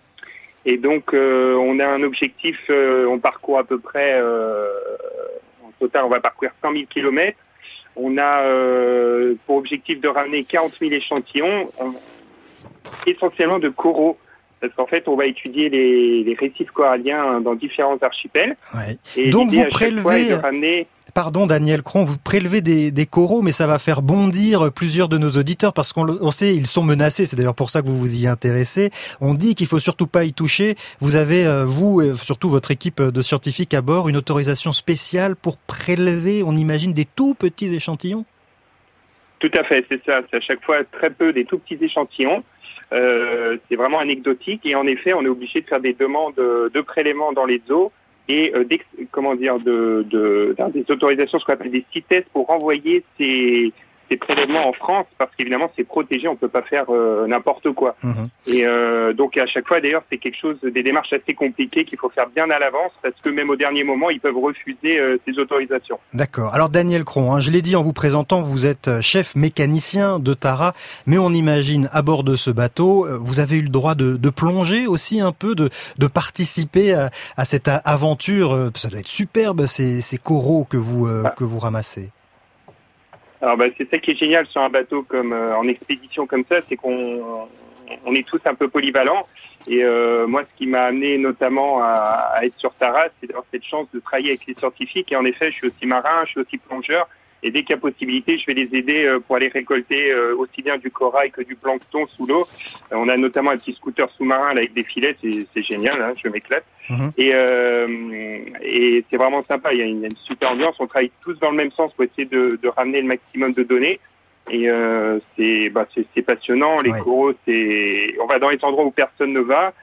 Et donc, euh, on a un objectif, euh, on parcourt à peu près, euh, en total, on va parcourir cent mille kilomètres. On a euh, pour objectif de ramener quarante mille échantillons, euh, essentiellement de coraux. Parce qu'en fait, on va étudier les, les récifs coralliens dans différents archipels. Ouais. Et donc vous à chaque fois est prélevez, de ramener... pardon Daniel Cron, vous prélevez des, des coraux, mais ça va faire bondir plusieurs de nos auditeurs parce qu'on on sait, ils sont menacés. C'est d'ailleurs pour ça que vous vous y intéressez. On dit qu'il faut surtout pas y toucher. Vous avez, vous, et surtout votre équipe de scientifiques à bord, une autorisation spéciale pour prélever, on imagine, des tout petits échantillons? Tout à fait, c'est ça. C'est à chaque fois très peu des tout petits échantillons. Euh, c'est vraiment anecdotique et en effet, on est obligé de faire des demandes de prélèvements dans les eaux et euh, comment dire de, de, des autorisations, ce qu'on appelle des C I T E S, pour renvoyer ces, ces prélèvements en France, parce qu'évidemment c'est protégé, on peut pas faire euh, n'importe quoi. Mmh. Et euh, donc à chaque fois, d'ailleurs, c'est quelque chose, des démarches assez compliquées qu'il faut faire bien à l'avance, parce que même au dernier moment, ils peuvent refuser euh, ces autorisations. D'accord. Alors Daniel Cron, hein, je l'ai dit en vous présentant, vous êtes chef mécanicien de Tara, mais on imagine à bord de ce bateau, vous avez eu le droit de, de plonger aussi un peu, de, de participer à, à cette aventure. Ça doit être superbe ces, ces coraux que vous euh, ah. que vous ramassez. Alors bah, c'est ça qui est génial sur un bateau comme euh, en expédition comme ça, c'est qu'on on est tous un peu polyvalents. Et euh, moi, ce qui m'a amené notamment à, à être sur Tara, c'est d'avoir cette chance de travailler avec les scientifiques. Et en effet, je suis aussi marin, je suis aussi plongeur. Et dès qu'il y a possibilité, je vais les aider euh, pour aller récolter euh, aussi bien du corail que du plancton sous l'eau. Euh, on a notamment un petit scooter sous-marin là, avec des filets, c'est, c'est génial, hein, je m'éclate. Mmh. Et, euh, et c'est vraiment sympa, il y, a une, il y a une super ambiance. On travaille tous dans le même sens pour essayer de, de ramener le maximum de données. Et euh, c'est, bah, c'est, c'est passionnant. Les ouais. coraux, c'est, on va dans les endroits où personne ne va.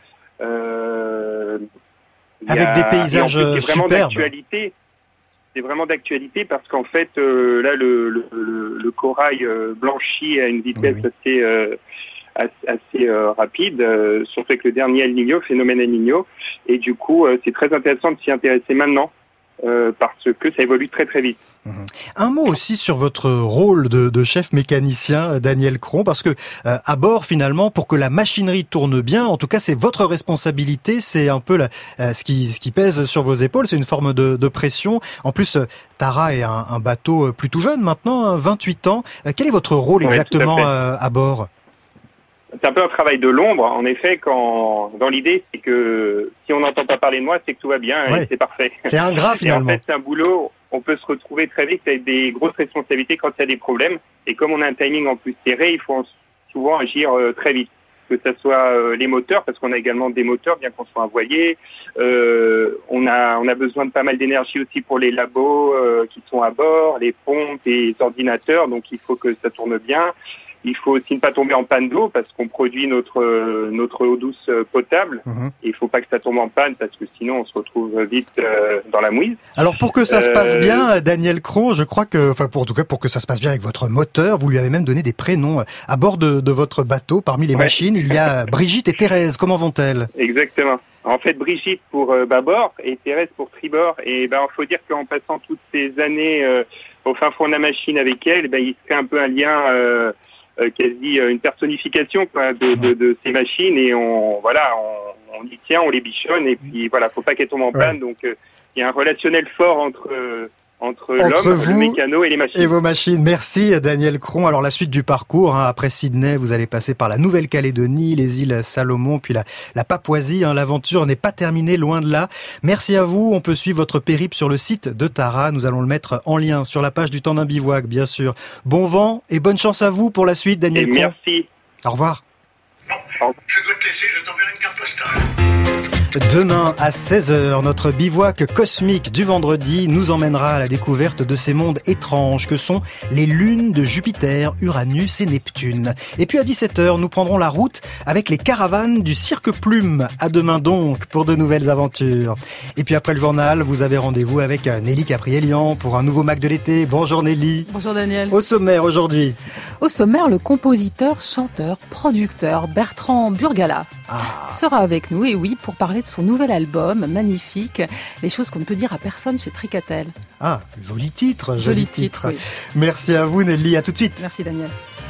Euh, avec a, des paysages en plus, c'est vraiment superbes. D'actualité. C'est vraiment d'actualité parce qu'en fait, euh, là, le, le, le, le corail euh, blanchit à une vitesse oui, oui. assez, euh, assez, assez euh, rapide, euh, surtout avec le dernier El Niño, phénomène El Niño. Et du coup, euh, c'est très intéressant de s'y intéresser maintenant. euh, parce que ça évolue très très vite. Mmh. Un mot aussi sur votre rôle de, de chef mécanicien, Daniel Cron, parce que euh, à bord finalement, pour que la machinerie tourne bien, en tout cas c'est votre responsabilité, c'est un peu la, euh, ce qui ce qui pèse sur vos épaules, c'est une forme de, de pression. En plus, euh, Tara est un, un bateau plutôt jeune maintenant, vingt-huit ans. Euh, quel est votre rôle exactement oui, à, à bord ? C'est un peu un travail de l'ombre, en effet, quand dans l'idée, c'est que si on n'entend pas parler de moi, c'est que tout va bien ouais. et c'est parfait. C'est ingrat finalement. Et en fait, c'est un boulot, on peut se retrouver très vite avec des grosses responsabilités quand il y a des problèmes. Et comme on a un timing en plus serré, il faut souvent agir euh, très vite. Que ce soit euh, les moteurs, parce qu'on a également des moteurs, bien qu'on soit un voilier. Euh, on a on a besoin de pas mal d'énergie aussi pour les labos euh, qui sont à bord, les pompes et les ordinateurs, donc il faut que ça tourne bien. Il faut aussi ne pas tomber en panne d'eau parce qu'on produit notre notre eau douce potable. Mmh. Et il faut pas que ça tombe en panne parce que sinon on se retrouve vite euh, dans la mouise. Alors pour que ça euh... se passe bien, Daniel Cron, je crois que, enfin pour en tout cas pour que ça se passe bien avec votre moteur, vous lui avez même donné des prénoms à bord de, de votre bateau. Parmi les ouais. machines, il y a Brigitte et Thérèse. Comment vont-elles ? Exactement. En fait, Brigitte pour euh, bâbord et Thérèse pour tribord. Et ben, il faut dire qu'en passant toutes ces années euh, au fin fond de la machine avec elle, ben il se crée un peu un lien. Euh, Euh, quasi euh, une personnification quoi, de, de, de ces machines et on voilà on, on y tient, on les bichonne et puis voilà, faut pas qu'elles tombent en panne. Ouais. Donc il euh, y a un relationnel fort entre euh, entre, entre l'homme, vous le mécano et les machines. Et vos machines. Merci Daniel Cron. Alors la suite du parcours, hein, après Sydney, vous allez passer par la Nouvelle-Calédonie, les îles Salomon, puis la, la Papouasie. Hein. L'aventure n'est pas terminée, loin de là. Merci à vous. On peut suivre votre périple sur le site de Tara. Nous allons le mettre en lien sur la page du Temps d'un bivouac, bien sûr. Bon vent et bonne chance à vous pour la suite, Daniel Cron. Merci. Au revoir. Bon, je dois te laisser, je t'enverrai une carte postale. Demain à seize heures, notre bivouac cosmique du vendredi nous emmènera à la découverte de ces mondes étranges que sont les lunes de Jupiter, Uranus et Neptune. Et puis à dix-sept heures, nous prendrons la route avec les caravanes du Cirque Plume. À demain donc pour de nouvelles aventures. Et puis après le journal, vous avez rendez-vous avec Nelly Capriélian pour un nouveau Mac de l'été. Bonjour Nelly. Bonjour Daniel. Au sommaire aujourd'hui. Au sommaire, le compositeur, chanteur, producteur Bertrand Burgala ah. sera avec nous, et oui, pour parler de son nouvel album, magnifique, les choses qu'on ne peut dire à personne chez Tricatel. Ah, joli titre, joli, joli titre. titre oui. Merci à vous Nelly, à tout de suite. Merci Daniel.